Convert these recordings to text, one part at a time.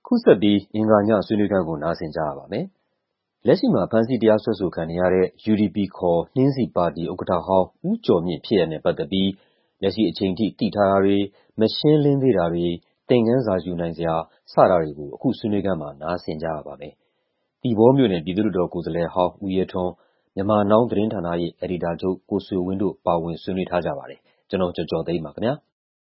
ခုဆက်ပြီးအင်္ဂါညဆွေးနွေးခန်းကိုနားဆင်ကြရပါမယ်။လက်ရှိမှာဖမ်းဆီးတရားစွဲဆိုခံနေရတဲ့ UDP ခေါ်နှင်းဆီပါတီဥက္ကဋ္ဌဟောင်းဦးကျော်မြင့်ဖြစ်ရပ်နဲ့ပတ်သက်ပြီးလက်ရှိအချိန်ထိသိထားတာတွေ၊မရှင်းလင်းသေးတာတွေ၊သင်ခန်းစာယူနိုင်စရာစတာတွေကိုအခုဆွေးနွေးခန်းမှာနားဆင်ကြရပါမယ်။သီပေါမြို့နယ်ပြည်သူ့လွှတ်တော်ကိုယ်စားလှယ်ဟောင်းဦးရဲထွန်း၊မြန်မာနောင်းသတင်းဌာနရဲ့အယ်ဒီတာချုပ်ကိုဆွေဝင်းတို့ပါဝင်ဆွေးနွေးထားကြပါတယ်။ကျွန်တော်ကျော်ကျော်သိန်းပါခင်ဗျာ။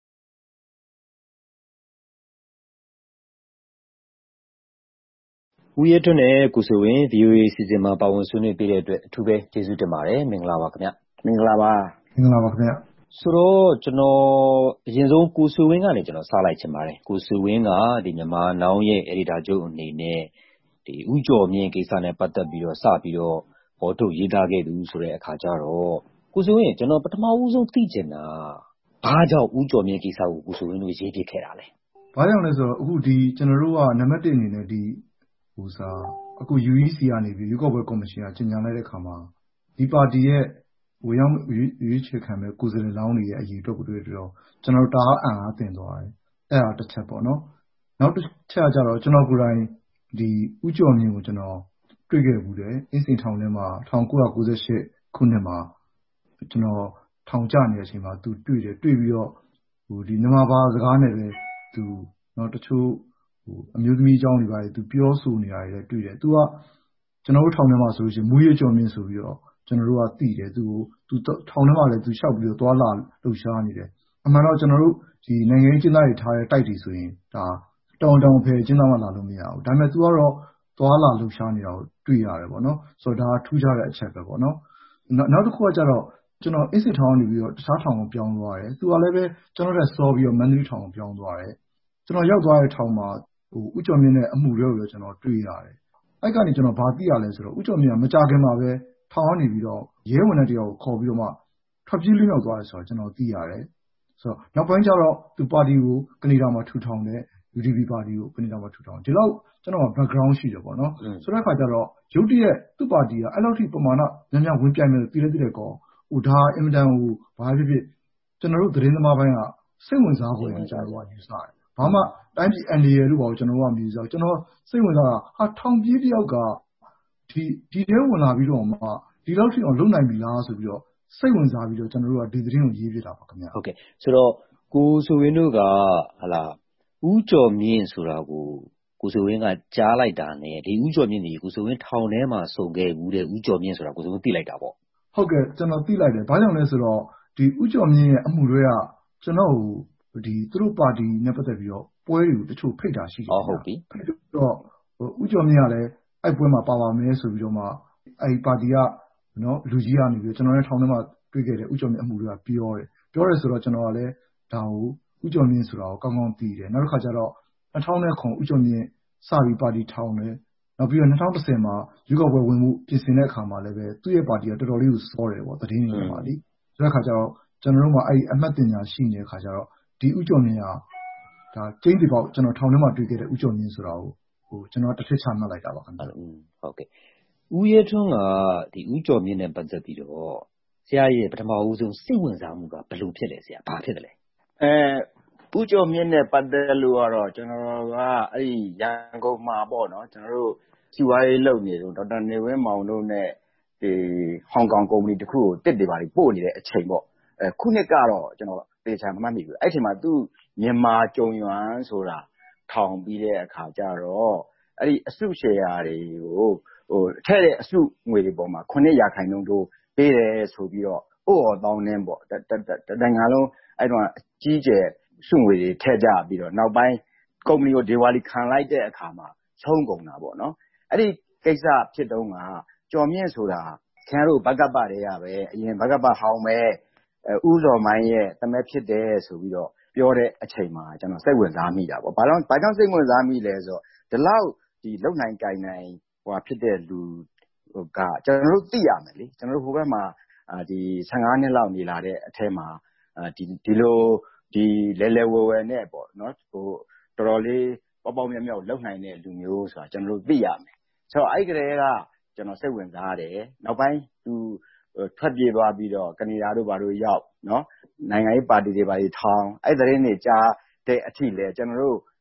ဦးရဲထွန်းနဲ့ကိုဆွေဝင်း VOA အစီအစဉ်မှာပါဝင်ဆွေးနွေးပေးတဲ့အတွက်အထူးပဲကျေးဇူးတင်ပါတယ်။မင်္ဂလာပါခင်ဗျ။မင်္ဂလာပါခင်ဗျဆိုတော့ကျွန်တော်အရင်ဆုံးကိုဆွေဝင်းကနေကျွန်တော်စလိုက်ချင်ပါတယ်။ကိုဆွေဝင်းကမြန်မာနောင်းရဲ့အယ်ဒီတာချုပ်အနေနဲ့ဦးကျော်မြင့်ကိစ္စနဲ့ပတ်သက်ပြီးတော့စပြီးတော့ဖော်ထုတ်ရေးသားခဲ့သူဆိုတဲ့အခါကျတော့ကိုဆွေဝင်းကျွန်တော်ပထမဦးဆုံးသိချင်တာဘာကြောင့်ဦးကျော်မြင့်ကိစ္စကိုကိုဆွေဝင်းတို့ရေးပြခဲ့တာလဲ။ဘာကြောင့်လဲဆိုတော့အခုကျွန်တော်တို့ကနံပါတ်1အနေနဲ့အခု UEC ကနေပြီးရွေးကောက်ပွဲကော်မရှင်ကကြေညာလိုက်တဲ့အခါမှာဒီပါတီရဲ့ဝင်ရောက်ရွေးချယ်ခံမဲ့ကိုယ်စားလှယ်လောင်းတွေရဲ့အရေးအတွက်ကိုတွေ့တော့ကျွန်တော်တို့တအားအံ့အားသင့်သွားတယ်။အဲ့ဒါတစ်ချက်ပေါ့နော်။နောက်တစ်ချက်ကကျတော့ကျွန်တော်ကိုယ်တိုင်ဦးကျော်မြင့်ကိုကျွန်တော်တွေ့ခဲ့ဘူးတယ်။အင်းစိန်ထောင်ထဲမှာ1998ခုနှစ်မှာကျွန်တော်ထောင်ကျနေတဲ့အချိန်မှာသူတွေ့တယ်တွေ့ပြီးတော့မြန်မာဘာစကားနဲ့ပဲသူတချို့အမျိုးသမီးအကြောင်းတွေပါတယ်သူပြောဆိုနေတာတွေလည်းတွေ့တယ်သူကကျွန်တော်တို့ထောင်ထဲမှာဆိုလို့ရှိရင်မူရကျော်မြင့်ဆိုပြီးတော့ကျွန်တော်တို့ကသိတယ်သူထောင်ထဲမှာလည်းသူလျှောက်ပြီးတော့သွားလာလှုပ်ရှားနေတယ်အမှန်တော့ကျွန်တော်တို့နိုင်ငံရေးကျင်းသားတွေထားတဲ့တိုက်တွေဆိုရင်ဒါတောင်ဖယ်ကျင်းသားမှလာလို့မရဘူးဒါပေမဲ့သူကတော့သွားလာလှုပ်ရှားနေတာကိုတွေ့ရတယ်ပေါ့နော်ဆိုတော့ဒါထူးခြားတဲ့အချက်ပဲပေါ့နော်နောက်တစ်ခုကကျတော့ကျွန်တော်အင်းစစ်ထောင်ကနေပြီးတော့တခြားထောင်ကိုပြောင်းသွားတယ်သူကလည်းပဲကျွန်တော်တို့စောပြီးတော့မန္တလေးထောင်ကိုပြောင်းသွားတယ်ကျွန်တော်ရောက်သွားတဲ့ထောင်မှာဦးကျော်မြင့်နဲ့အမှုတွေကိုကျွန်တော်တွေ့ရတယ်အဲ့ကနေကျွန်တော်ဘာသိရလဲဆိုတော့ဦးကျော်မြင့်ကမကြခင်မှာပဲထောင်ကနေပြီးတော့ရဲဝန်ထမ်းတယောက်ကိုခေါ်ပြီးတော့မှထွက်ပြေးလွတ်မြောက်သွားတယ်ဆိုတော့ကျွန်တော်သိရတယ်ဆိုတော့နောက်ပိုင်းကျတော့သူပါတီကိုကနေဒါမှာထူထောင်တဲ့ UDP ပါတီကိုကနေဒါမှာထူထောင်ဒီလောက်ကျွန်တော် background ရှိတယ်ပေါ့နော်ဆိုတဲ့အခါကျတော့ရုတ်တရက်သူ့ပါတီကအဲ့လောက်ထိပမာဏများဝင်ပြိုင်မယ်ပြည်တဲ့ကောဒါအင်မတန်ကိုဘာဖြစ်ဖြစ်ကျွန်တော်တို့သတင်းသမားပိုင်းကစိတ်ဝင်စားဖွယ်နေကြတော့ယူဆတယ်ဘာမှတိုင်းပြည်အန်ဒီရယ်လို့ပါကျွန်တော်တို့ကမြည်စားကျွန်တော်စိတ်ဝင်စားတာဟာထောင်ပြေးတယောက်ကဒီထဲဝင်လာပြီးတော့မှဒီလောက်ထိအောင်လုံနိုင်ပြီလားဆိုပြီးတော့စိတ်ဝင်စားပြီးတော့ကျွန်တော်တို့ကဒီသတင်းကိုရေးပြတာပါခင်ဗျာဟုတ်ကဲ့ဆိုတော့ကိုဆွေဝင်းတို့ကဦးကျော်မြင့်ဆိုတာကိုဆွေဝင်းကကြားလိုက်တာနဲ့ဒီဦးကျော်မြင့်ကိုဆွေဝင်းထောင်ထဲမှာစုံခဲ့ဘူးတဲ့ဦးကျော်မြင့်ဆိုတာကိုဆွေဝင်းသိလိုက်တာပေါ့ဟုတ်ကဲ့ကျွန်တော်သိလိုက်တယ်ဘာကြောင့်လဲဆိုတော့ဒီဦးကျော်မြင့်ရဲ့အမှုတွေကကျွန်တော်သူတို့ပါတီနဲ့ပတ်သက်ပြီးတော့ပွဲတွေကိုတချို့ဖိတ်တာရှိတယ်ဟုတ်ပြီဖိတ်တော့ဦးကျော်မြင့်ကလည်းအဲ့ပွဲမှာပါပါမယ်ဆိုပြီးတော့မှအဲ့ပါတီကလူကြီးကနေပြီးကျွန်တော်နဲ့ထောင်ထဲမှာတွေ့ခဲ့တဲ့ဦးကျော်မြင့်အမှုတွေကပြောတယ်ဆိုတော့ကျွန်တော်ကလည်းဒါကိုဦးကျော်မြင့်ဆိုတာကိုကောင်းကောင်းသိတယ်နောက်တစ်ခါကျတော့2009ဦးကျော်မြင့်စပြီးပါတီထောင်တယ်နောက်ပြီးတော့2010မှာရွေးကောက်ပွဲဝင်မှုပြင်ဆင်တဲ့အခါမှာလည်းပဲသူ့ရဲ့ပါတီကတော်တော်လေးကိုစောတယ်ပေါ့သတင်းတွေမှာလေဆိုတဲ့အခါကျတော့ကျွန်တော်တို့မှာအဲ့အမှတ်တင်ညာရှိနေတဲ့အခါကျတော့ဒီဦးကျော်မြင့်ကဒါကျင်းဒီပေါက်ကျွန်တော်ထောင်ထဲမှာတွေ့ခဲ့တဲ့ဦးကျော်မြင့်ဆိုတာကိုကျွန်တော်တစ်ထစ်ချမှတ်လိုက်တာပါခင်ဗျဟုတ်ကဲ့ဦးရဲထွန်းကဒီဦးကျော်မြင့်နဲ့ပတ်သက်ပြီးတော့ဆရာရဲ့ပထမဦးဆုံးစိတ်ဝင်စားမှုကဘယ်လိုဖြစ်လဲဆရာဘာဖြစ်တယ်လဲဦးကျော်မြင့်နဲ့ပတ်သက်လို့ကတော့ကျွန်တော်ကအဲ့ဒီရန်ကုန်မှာပေါ့နော်ကျွန်တော်တို့စီဝါရေးလုပ်နေတော့ဒေါက်တာနေဝင်းမောင်တို့နဲ့ဟောင်ကောင်ကုမ္ပဏီတစ်ခုကိုတစ်တွေပါပို့နေတဲ့အချိန်ပေါ့ခုနှစ်ကတော့ကျွန်တော်သေချာမမှတ်မိဘူးအဲ့ချိန်မှာသူမြန်မာကြုံရွမ်းဆိုတာထောင်ပြီးတဲ့အခါကျတော့အဲ့ဒီအစုရှယ်ယာတွေကိုထဲ့တဲ့အစုငွေတွေပေါ်မှာ9%တို့ပေးတယ်ဆိုပြီးတော့ဥဩတောင်းနှင်းပေါ့နိုင်ငံလုံးအဲ့တော့အကြီးကျယ်စုငွေတွေထည့်ကြပြီးတော့နောက်ပိုင်းကုမ္ပဏီကိုဒေဝါလီခံလိုက်တဲ့အခါမှာဆုံးကုန်တာပေါ့နော်အဲ့ဒီကိစ္စဖြစ်တော့ကကျော်မြင့်ဆိုတာခင်ဗျားတို့ဘကပတွေကပဲအရင်ဘကပဟောင်းပဲဥဇော်မိုင်းရဲ့တမဲဖြစ်တယ်ဆိုပြီးတော့ပြောတဲ့အချိန်မှာကျွန်တော်စိတ်ဝင်စားမိတာပေါ့ဘာကြောင့်စိတ်ဝင်စားမိလဲဆိုတော့ဒီလောက်ဒီလုံနိုင်ကြိုင်နိုင်ဖြစ်တဲ့လူကကျွန်တော်တို့သိရမယ်လေကျွန်တော်တို့ဟိုဘက်မှာဒီ15နှစ်လောက်နေလာတဲ့အထဲမှာဒီလိုဒီလဲဝဲနဲ့ပေါ့နော်ဟိုတော်တော်လေးပေါမြောက်မြောက်လုံနိုင်တဲ့လူမျိုးဆိုတာကျွန်တော်တို့သိရမယ်ဆိုတော့အဲ့ကလေးကကျွန်တော်စိတ်ဝင်စားတယ်နောက်ပိုင်းသူထွက်ပြေးသွားပြီးတော့ကနေဒါတို့ဘာတို့ရောက်နော်နိုင်ငံရေးပါတီတွေဘာတွေထောင်အဲ့သတင်းတွေကြားတဲ့အထိလဲကျွန်တော်တို့သူ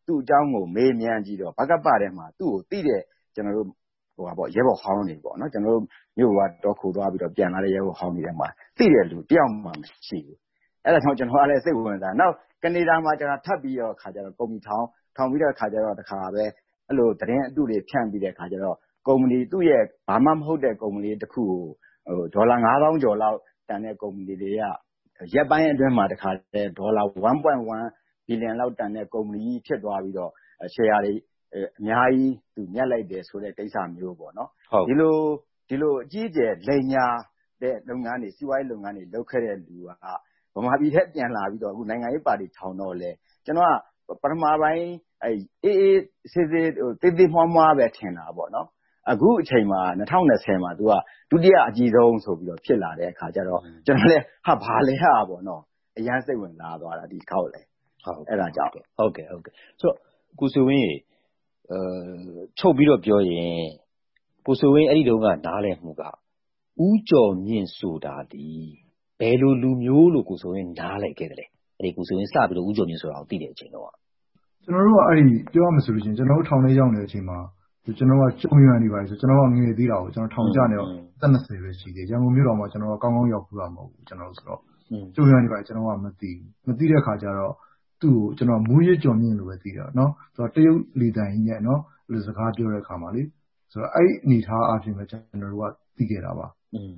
သူ့အကြောင်းကိုမေးမြန်းကြည့်တော့ဘကပထဲမှာသူ့ကိုသိတဲ့ကျွန်တော်တို့ရဲဘော်ဟောင်းတွေပေါ့နော်ကျွန်တော်တို့မြို့ကတော့ခိုးသွားပြီးတော့ပြန်လာတဲ့ရဲဘော်ဟောင်းတွေထဲမှာသိတဲ့လူတယောက်မှမရှိဘူးအဲ့ဒါကြောင့်ကျွန်တော်ကလည်းစိတ်ဝင်စားနောက်ကနေဒါမှာကျွန်တော်ထပ်ပြီးတော့ခါကျတော့ကုမ္ပဏီထောင်ပြီးတော့ခါကျတော့တခါပဲအဲ့လိုသတင်းအတုတွေဖြန့်ပြီးတဲ့ခါကျတော့ကုမ္ပဏီသူ့ရဲ့ဘာမှမဟုတ်တဲ့ကုမ္ပဏီတစ်ခုကိုဒေါ်လာ 9,000 ကျော်လောက်တန်တဲ့ကုမ္ပဏီတွေကရက်ပိုင်းအတွင်းမှာတခါတည်းဒေါ်လာ 1.1 ဘီလီယံလောက်တန်တဲ့ကုမ္ပဏီဖြစ်သွားပြီးတော့ရှယ်ယာတွေအများကြီးသူညှက်လိုက်တယ်ဆိုတဲ့ကိစ္စမျိုးပေါ့နော်ဒီလိုအကြီးအကျယ်လိမ်ညာတဲ့လုပ်ငန်းတွေစီးပွားရေးလုပ်ငန်းတွေလုပ်ခဲ့တဲ့လူကဗမာပြည်ထက်ပြန်လာပြီးတော့အခုနိုင်ငံရေးပါတီထောင်တော့လဲကျွန်တော်ကပထမပိုင်းအေးဆေးသေးမွှားပဲထင်တာပေါ့နော်အခုအချိန်မှာ2020မှာသူကဒုတိယအကြီးဆုံးဆိုပြီးတော့ဖြစ်လာတဲ့အခါကျတော့ကျွန်တော်လည်းဘာလဲပေါ့နော်အရန်စိတ်ဝင်စားသွားတာဒီခေါက်လေအဲ့ဒါကြောင့်ဟုတ်ကဲ့ဆိုတော့ကိုဆွေဝင်းရေချုပ်ပြီးတော့ပြောရင်ကိုဆွေဝင်းအဲ့ဒီတုန်းကနားလည်မှုကဦးကျော်မြင့်ဆိုတာဒီဘယ်လိုလူမျိုးလို့ကိုဆွေဝင်းနားလည်ခဲ့တယ်လဲအဲ့ဒီကိုဆွေဝင်းစပြီးတော့ဦးကျော်မြင့်ဆိုတာကိုသိတဲ့အချိန်တော့ကျွန်တော်တို့ကအဲ့ဒီပြောရမယ်ဆိုလို့ရှိရင်ကျွန်တော်တို့ထောင်ထဲရောက်နေတဲ့အချိန်မှာကျွန်တော်ကကြုံရနေပါပြီဆိုကျွန်တော်ကငယ်သေးတာကိုကျွန်တော်ထောင်ကျနေတော့20ပဲရှိတယ်ရန်ကုန်မြို့တော်မှာကျွန်တော်ကကောင်းကောင်းရောက်ဘူးတာမဟုတ်ဘူးကျွန်တော်ဆိုတော့ကြုံရနေပါကျွန်တော်ကမသိတဲ့အခါကျတော့သူ့ကိုကျွန်တော်မူးရစ်ကျော်မြင့်လို့ပဲသိတာเนาะဆိုတော့တရုတ်လီတန်ကြီးနဲ့เนาะအဲ့လိုစကားပြောတဲ့အခါမှာလေဆိုတော့အဲ့ဒီအနေထားအပြင်ပဲကျွန်တော်တို့ကသိခဲ့တာပါဟုတ်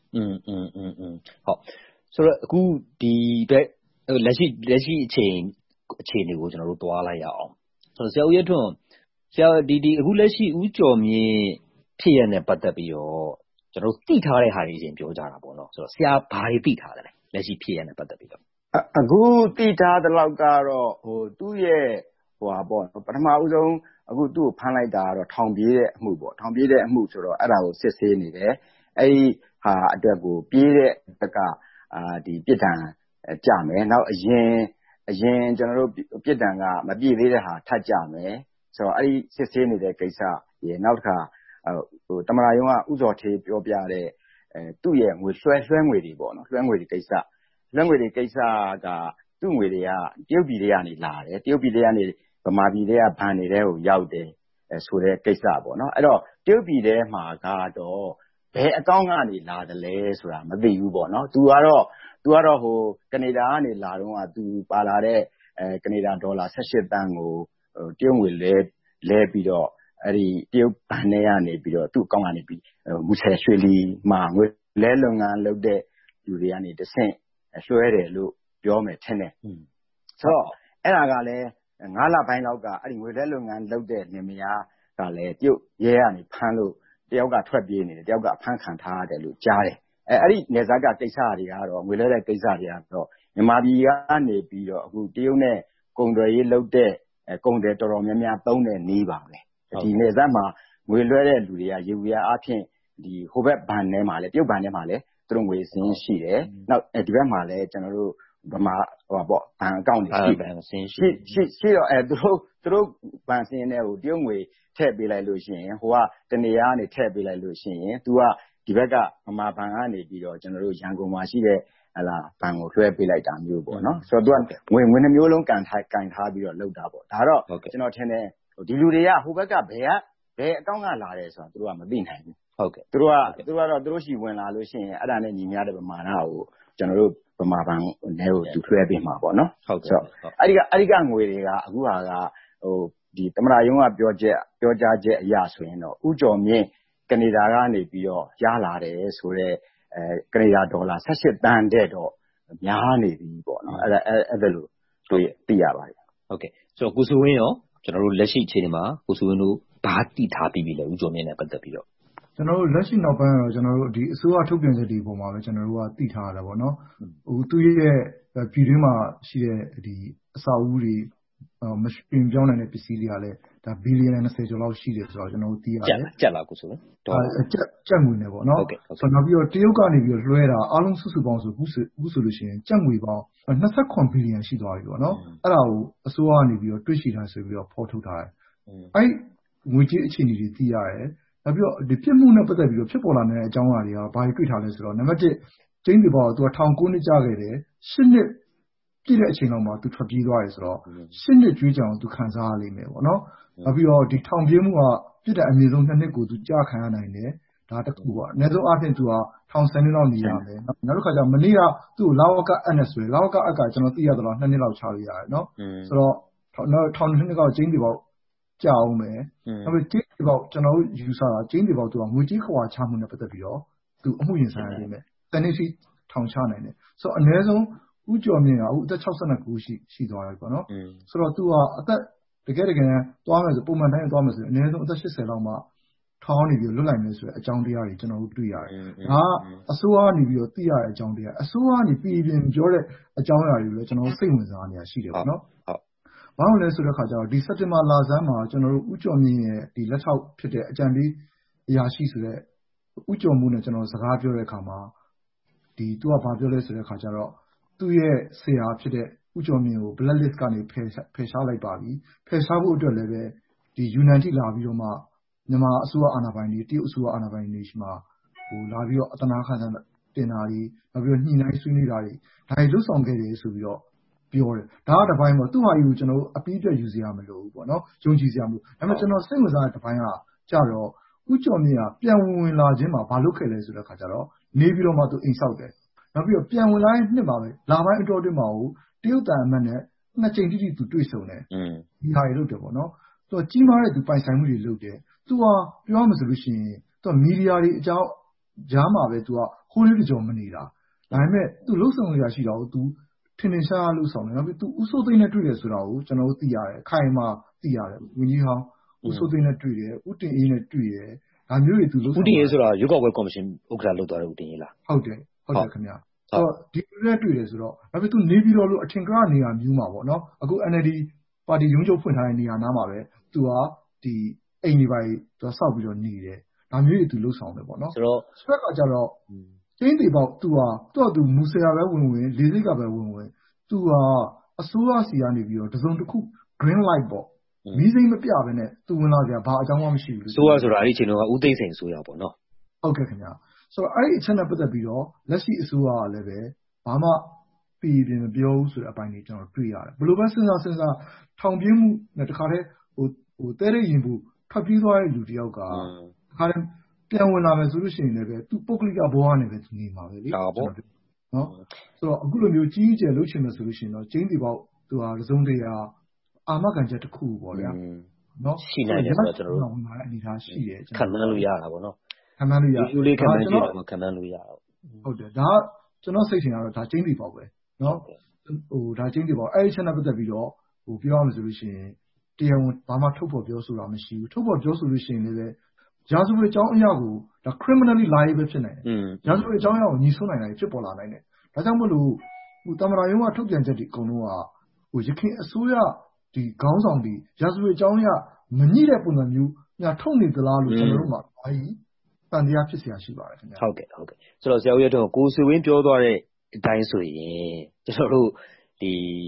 ဆိုတော့အခုဒီအတွက်လက်ရှိအခြေအနေကိုကျွန်တော်တို့သွားလိုက်ရအောင်ဆိုတော့ဆရာဦးရဲထွန်းဆရာဒီအခုလက်ရှိဦးကျော်မြင့်ဖြစ်ရတဲ့ပတ်သက်ပြီးတော့ကျွန်တော်တို့သိထားတဲ့ဟာတွေချင်းပြောကြတာပေါ့နော်ဆိုတော့ဆရာဘာတွေသိထားတယ်လဲလက်ရှိဖြစ်ရတဲ့ပတ်သက်ပြီးတော့အခုသိထားတဲ့လောက်ကတော့သူ့ရဲ့ပေါ့ပထမဦးဆုံးအခုသူ့ကိုဖမ်းလိုက်တာကတော့ထောင်ပြေးတဲ့အမှုပေါ့ထောင်ပြေးတဲ့အမှုဆိုတော့အဲ့ဒါကိုစစ်ဆေးနေတယ်အဲ့ဒီဟာအတွက်ကိုပြေးတဲ့ဘက်ကဒီပြစ်ဒဏ်ကြမယ်နောက်အရင်ကျွန်တော်တို့ပြစ်ဒဏ်ကမပြည့်သေးတဲ့ဟာထပ်ကြမယ်ဆိုတော့အဲ့ဒီစစ်ဆေးနေတဲ့ကိစ္စရေနောက်တစ်ခါတမန်တော်ရုံးကဥစော်ထေးပြောပြတဲ့သူ့ရဲ့ငွေလွှဲငွေတွေပေါ့နော်လွှဲငွေတွေကိစ္စလွှဲငွေတွေကိစ္စကသူ့ငွေတွေကတရုတ်ပြည်တွေကနေလာတယ်တရုတ်ပြည်တွေကနေဗမာပြည်တွေကဘဏ်တွေကိုရောက်တယ်ဆိုတဲ့ကိစ္စပေါ့နော်အဲ့တော့တရုတ်ပြည်ထဲမှာကတော့ဘယ်အကောင့်ကနေလာတယ်လဲဆိုတာမသိဘူးပေါ့နော်သူကတော့ကနေဒါကနေလာတော့သူပါလာတဲ့ကနေဒါဒေါ်လာ18 သန်းကိုတရုတ်ငွေလဲပြီးတော့အဲ့ဒီတရုတ်ဘဏ်ထဲကနေပြီးတော့သူ့အကောင့်ကနေပြီးမူဆယ်ရွှေလီမှာငွေလဲလုပ်ငန်းလုပ်တဲ့လူတွေကနေတဆင့်လွှဲတယ်လို့ပြောမယ်ထင်တယ်ဆိုတော့အဲ့ဒါကလည်း9 လပိုင်းလောက်ကအဲ့ဒီငွေလဲလုပ်ငန်းလုပ်တဲ့နေမယားကလည်းတရုတ်ရဲကနေဖမ်းလို့တယောက်ကထွက်ပြေးနေတယ်တယောက်ကအဖမ်းခံထားရတယ်လို့ကြားတယ်အဲ့ဒီနေဇာကကိစ္စတွေကတော့ငွေလဲတဲ့ကိစ္စတွေကတော့မြန်မာပြည်ကနေပြီးတော့အခုတရုတ်နဲ့ကုန်သွယ်ရေးလုပ်တဲ့ကုန်တယ်တော်တော်များများသုံးတဲ့နည်းပါပဲဒီနေဇာမှာငွေလွှဲတဲ့လူတွေကရေဝေအားဖြင့်ဒီဟိုဘက်ဘဏ်ထဲမှာလည်းတရုတ်ဘဏ်ထဲမှာလည်းသူတို့ငွေစင်းရှိတယ်နောက်ဒီဘက်မှာလည်းကျွန်တော်တို့ဗမာဘဏ်အကောင့်တွေရှိတော့သူတို့ဘဏ်စင်းတွေကိုတရုတ်ငွေထည့်ပေးလိုက်လို့ရှိရင်ဟိုကတနေရာကနေထည့်ပေးလိုက်လို့ရှိရင်သူကဒီဘက်ကဗမာဘဏ်ကနေပြီးတော့ကျွန်တော်တို့ရန်ကုန်မှာရှိတဲ့ဟလာဘဏ်ကိုလွှဲပေးလိုက်တာမျိုးပေါ့နော်ဆိုတော့သူကငွေနှမျိုးလုံးကန်ထားပြီးတော့လုပ်တာပေါ့ဒါတော့ကျွန်တော်ထင်တယ်ဒီလူတွေကဟိုဘက်ကဘယ်အကောင့်ကလာတယ်ဆိုတာသူတို့ကမသိနိုင်ဘူးဟုတ်ကဲ့သူတို့ရှိဝင်လာလို့ရှိရင်အဲ့ဒါနဲ့ညီမျှတဲ့ပမာဏကိုကျွန်တော်တို့ဗမာဘဏ်နဲ့ကိုသူလွှဲပေးမှာပေါ့နော်ဟုတ်ကဲ့အဲ့ဒီကငွေတွေကအခုဟာကဒီသမ္မတရုံးကပြောကြားချက်အရဆိုရင်တော့ဦးကျော်မြင့်ကနေဒါကနေပြီးတော့ရလာတယ်ဆိုတော့ကနေဒါဒေါ်လာ18 သန်းတဲ့တော့များနေပြီပေါ့နော်အဲ့ဒါလို့တွေ့သိရပါတယ်ဟုတ်ကဲ့ဆိုတော့ကိုစုဝင်းရောကျွန်တော်တို့လက်ရှိအခြေအနေမှာကိုစုဝင်းတို့ဘာသိထားပြီးပြီလဲဦးကျော်မြင့်နဲ့ပတ်သက်ပြီးတော့ကျွန်တော်တို့လက်ရှိနောက်ပိုင်းကတော့ကျွန်တော်တို့ဒီအစိုးရထုတ်ပြန်ချက်ဒီပုံမှာပဲကျွန်တော်တို့ကသိထားရတာပေါ့နော်ဟိုသူရဲ့ပြည်တွင်းမှာရှိတဲ့ဒီအစာအုပ်တွေမရှင်ပြောင်းနိုင်တဲ့ပစ္စည်းတွေကလည်းဒါဘီလီယံ20ကျော်လောက်ရှိတယ်ဆိုတော့ကျွန်တော်တို့သိရတယ်ကျက်လာကိုဆိုရင်ကျပ်ငွေနဲ့ပေါ့နော်ဆိုတော့နောက်ပြီးတော့တရုတ်ကနေပြီးတော့လွှဲတာအားလုံးစုပေါင်းဆိုအခုဆိုလို့ရှိရင်ကျပ်ငွေပေါင်း29ဘီလီယံရှိသွားပြီပေါ့နော်အဲ့ဒါကိုအစိုးရကနေပြီးတော့တွေ့ရှိထားဆိုပြီးတော့ဖော်ထုတ်ထားတယ်အဲ့ငွေကြေးအခြေအနေတွေသိရတယ်နောက်ပြီးတော့ဒီပြစ်မှုနဲ့ပတ်သက်ပြီးတော့ဖြစ်ပေါ်လာတဲ့အကြောင်းအရာတွေကဘာတွေတွေ့ထားလဲဆိုတော့နံပါတ်1ကျင်းဒီဘောကသူက19နှစ်ကြာခဲ့တယ်10နှစ်ပြည့်တဲ့အချိန်လောက်မှာသူထွက်ပြေးသွားတယ်ဆိုတော့8 နှစ်ကြွေးကြောင်သူခံစားရလိမ့်မယ်ပေါ့နော်နောက်ပြီးတော့ဒီထောင်ပြေးမှုကပြည့်တဲ့အမြင့်ဆုံး2 နှစ်ကိုသူကြာခံရနိုင်တယ်ဒါတစ်ခုပေါ့အနည်းဆုံးအားဖြင့်သူကထောင်10 နှစ်လောက်နေရမယ်နောက်တစ်ခါကျမနေ့ကသူ့ကိုလာဝကအပ်နဲ့ဆိုရင်လာဝကအပ်ကကျွန်တော်သိရသလောက်2 နှစ်လောက်ချလို့ရတယ်နော်ဆိုတော့ထောင်2 နှစ်ကကျင်းတွေပေါ့ကြာအောင်မယ်နောက်ပြီးကျင်းတွေပေါ့ကျွန်တော်တို့ယူဆတာကျင်းတွေပေါ့သူကငွေကြေးခွာချမှုနဲ့ပတ်သက်ပြီးတော့သူအမှုရင်ဆိုင်ရလိမ့်မယ်10 နှစ်ရှိထောင်ချနိုင်တယ်ဆိုတော့အနည်းဆုံးဦးကျော်မြင့်ကအခုအသက်69ရှိသွားပြီပေါ့နော်ဆိုတော့သူကအသက်တကယ်သွားမယ်ဆိုပုံမှန်တိုင်းသွားမယ်ဆိုရင်အနည်းဆုံးအသက်80လောက်မှထောင်းနေပြီးလွတ်လိုက်မယ်ဆိုတဲ့အကြောင်းတရားတွေကျွန်တော်တို့တွေ့ရတယ်ဒါကအစိုးရကနေပြီးတော့သိရတဲ့အကြောင်းတရားအစိုးရကနေပြည်ပြင်းပြောတဲ့အကြောင်းအရာတွေလည်းကျွန်တော်တို့စိတ်ဝင်စားနေရရှိတယ်ပေါ့နော်ဘာလို့လဲဆိုတဲ့ခါကျတော့ဒီစက်တင်ဘာလဆန်းမှာကျွန်တော်တို့ဦးကျော်မြင့်ရဲ့ဒီလက်ထောက်ဖြစ်တဲ့အကြံပေးအရာရှိဆိုတဲ့ဦးကျော်မှုနဲ့ကျွန်တော်စကားပြောတဲ့အခါမှာသူကဘာပြောလဲဆိုတဲ့ခါကျတော့သူ့ရဲ့ဆရာဖြစ်တဲ့ဦးကျော်မြင့်ကို blacklist ကနေဖယ်ရှားလိုက်ပါပြီဖယ်ရှားဖို့အတွက်လည်းပဲဒီယူနန်ထိလာပြီးတော့မှမြန်မာအစိုးရအာဏာပိုင်တွေတရုတ်အစိုးရအာဏာပိုင်တွေရှိမှလာပြီးတော့အတနာခံတင်တာတွေနောက်ပြီးတော့ညှိနှိုင်းဆွေးနွေးတာတွေဒါတွေလုပ်ဆောင်ခဲ့တယ်ဆိုပြီးတော့ပြောတယ်ဒါကတစ်ပိုင်းပေါ့သူ့ဟာကြီးကိုကျွန်တော်တို့အပြီးပြတ်ယူစရာမလိုဘူးပေါ့နော်ယုံကြည်စရာမလိုဒါပေမဲ့ကျွန်တော်စိတ်ဝင်စားတဲ့တစ်ပိုင်းကကြတော့ဦးကျော်မြင့်ကပြန်ဝင်လာခြင်းမှာဘာလုပ်ခဲ့လဲဆိုတဲ့ခါကျတော့နေပြီးတော့မှသူအိမ်ဆောက်တယ်နောက်ပြီးတော့ပြန်ဝင်လာတဲ့နှစ်မှာပဲလာပိုင်းအတော်တွင်းမှာတရုတ်တန်အမတ်နဲ့2 ကြိမ်တိတိသူတွေ့ဆုံတယ်ဒီဟာတွေလုပ်တယ်ပေါ့နော်သူကကြီးမားတဲ့သူပိုင်ဆိုင်မှုတွေလုပ်တယ်သူကပြောမှဆိုလို့ရှိရင်သူကမီဒီယာတွေအကြောင်းကြားမှာပဲသူကဟိုးလေးတကြောင်မနေတာဒါပေမဲ့သူလှုပ်ဆောင်ရရှိတာကိုသူထင်ထင်ရှားရှားလှုပ်ဆောင်တယ်နောက်ပြီးသူဦးစိုးသိန်းနဲ့တွေ့တယ်ဆိုတာကိုကျွန်တော်တို့သိရတယ်ခိုင်မာသိရတယ်ဝန်ကြီးဟောင်းဦးစိုးသိန်းနဲ့တွေ့တယ်ဦးတင်အေးနဲ့တွေ့တယ်ဒါမျိုးတွေသူလှုပ်ဆောင်ဦးတင်အေးဆိုတာရွေးကောက်ပွဲကော်မရှင်ဥက္ကဋ္ဌလုပ်သွားတဲ့ဦးတင်အေးလားဟုတ်တယ်ခင်ဗျဆိုတော့ဒီလိုနဲ့တွေ့တယ်ဆိုတော့နောက်ပြီးသူနေပြီးတော့လို့အထင်ကရနေရာမျိုးမှာပေါ့နော်အခု NLD ပါတီရုံးချုပ်ဖွင့်ထားတဲ့နေရာနားမှာပဲသူကဒီအိမ်တွေပါသူကစောက်ပြီးတော့နေတယ်ဒါမျိုးတွေသူလှုပ်ဆောင်တယ်ပေါ့နော်ဆိုတော့စပက်ကကြတော့ကျင်းတွေပေါ့သူမူဆရာပဲဝင်လေးစိတ်ကပဲဝင်သူကအစိုးရစီကနေပြီးတော့တစုံတစ်ခု green light ပေါ့မီးစိမ်းမပြဘဲနဲ့သူဝင်လာကြဘာအကြောင်းမှမရှိဘူးလို့ဆိုရဆိုတာအဲ့ဒီအချိန်တော့ဦးသိန်းစိန်ဆိုရပေါ့နော်ဟုတ်ကဲ့ခင်ဗျာဆိုတော့အဲ့ဒီအချက်နဲ့ပတ်သက်ပြီးတော့လက်ရှိအစိုးရကလည်းပဲဘာမှပြည်ပြင်းမပြောဘူးဆိုတဲ့အပိုင်းတွေကျွန်တော်တွေ့ရတယ်ဘယ်လိုပဲစဉ်းစားထောင်ပြေးမှုနဲ့တခါတည်းတဲတဲ့ရင်ဘူးထွက်ပြေးသွားတဲ့လူတယောက်ကတခါတည်းပြန်ဝင်လာမယ်ဆိုလို့ရှိရင်လည်းပဲသူပုဂ္ဂလိကဘဝနဲ့ပဲနေမှာပဲလေနော်ဆိုတော့အခုလိုမျိုးကြီးကျယ်လုပ်ချင်မယ်ဆိုလို့ရှိရင်တော့ကျင်းတီပေါက်သူဟာတစုံတရာအာမခံချက်တစ်ခုပေါ့ဗျာနော်ရှိနိုင်တယ်ဆိုတော့ကျွန်တော်တို့အနေထားရှိတယ်ခံမှန်းလို့ရတာပေါ့နော်ခံမှန်းလို့ရယူလေးခံမှန်းကြည့်တော့ခံမှန်းလို့ရတော့ဟုတ်တယ်ဒါကကျွန်တော်စိတ်ထင်တာတော့ဒါကျင်းတီပေါက်ပဲနော်ဒါကျင်းတီပေါက်အဲ့ဒီချက်နဲ့ပတ်သက်ပြီးတော့ပြောရမယ်ဆိုလို့ရှိရင်တရားဝင်ဘာမှထုတ်ဖော်ပြောဆိုတာမရှိဘူးထုတ်ဖော်ပြောဆိုလို့ရှိရင်လည်းရာဇဝတ်အကြောင်းအရာကိုဒါ criminally liable ဖြစ်နိုင်တယ်ရာဇဝတ်အကြောင်းအရာကိုညီဆွနိုင်တယ်ဖြစ်ပေါ်လာနိုင်တယ်ဒါကြောင့်မို့လို့သမ္မတရုံးကထုတ်ပြန်ချက်ဒီအကုန်လုံးကရခိုင်အစိုးရဒီခေါင်းဆောင်ဒီရာဇဝတ်အကြောင်းအရာမညှိတဲ့ပုံစံမျိုးညာထုတ်နေသလားလို့ကျွန်တော်တို့မှာဘာကြီးတန်တရားဖြစ်เสียရှိပါတယ်ခင်ဗျာဟုတ်ကဲ့ဆိုတော့ဆရာဦးရတော့ကိုဆွေဝင်းပြောသွားတဲ့အတိုင်းဆိုရင်ကျွန်တော်တို့ဒီ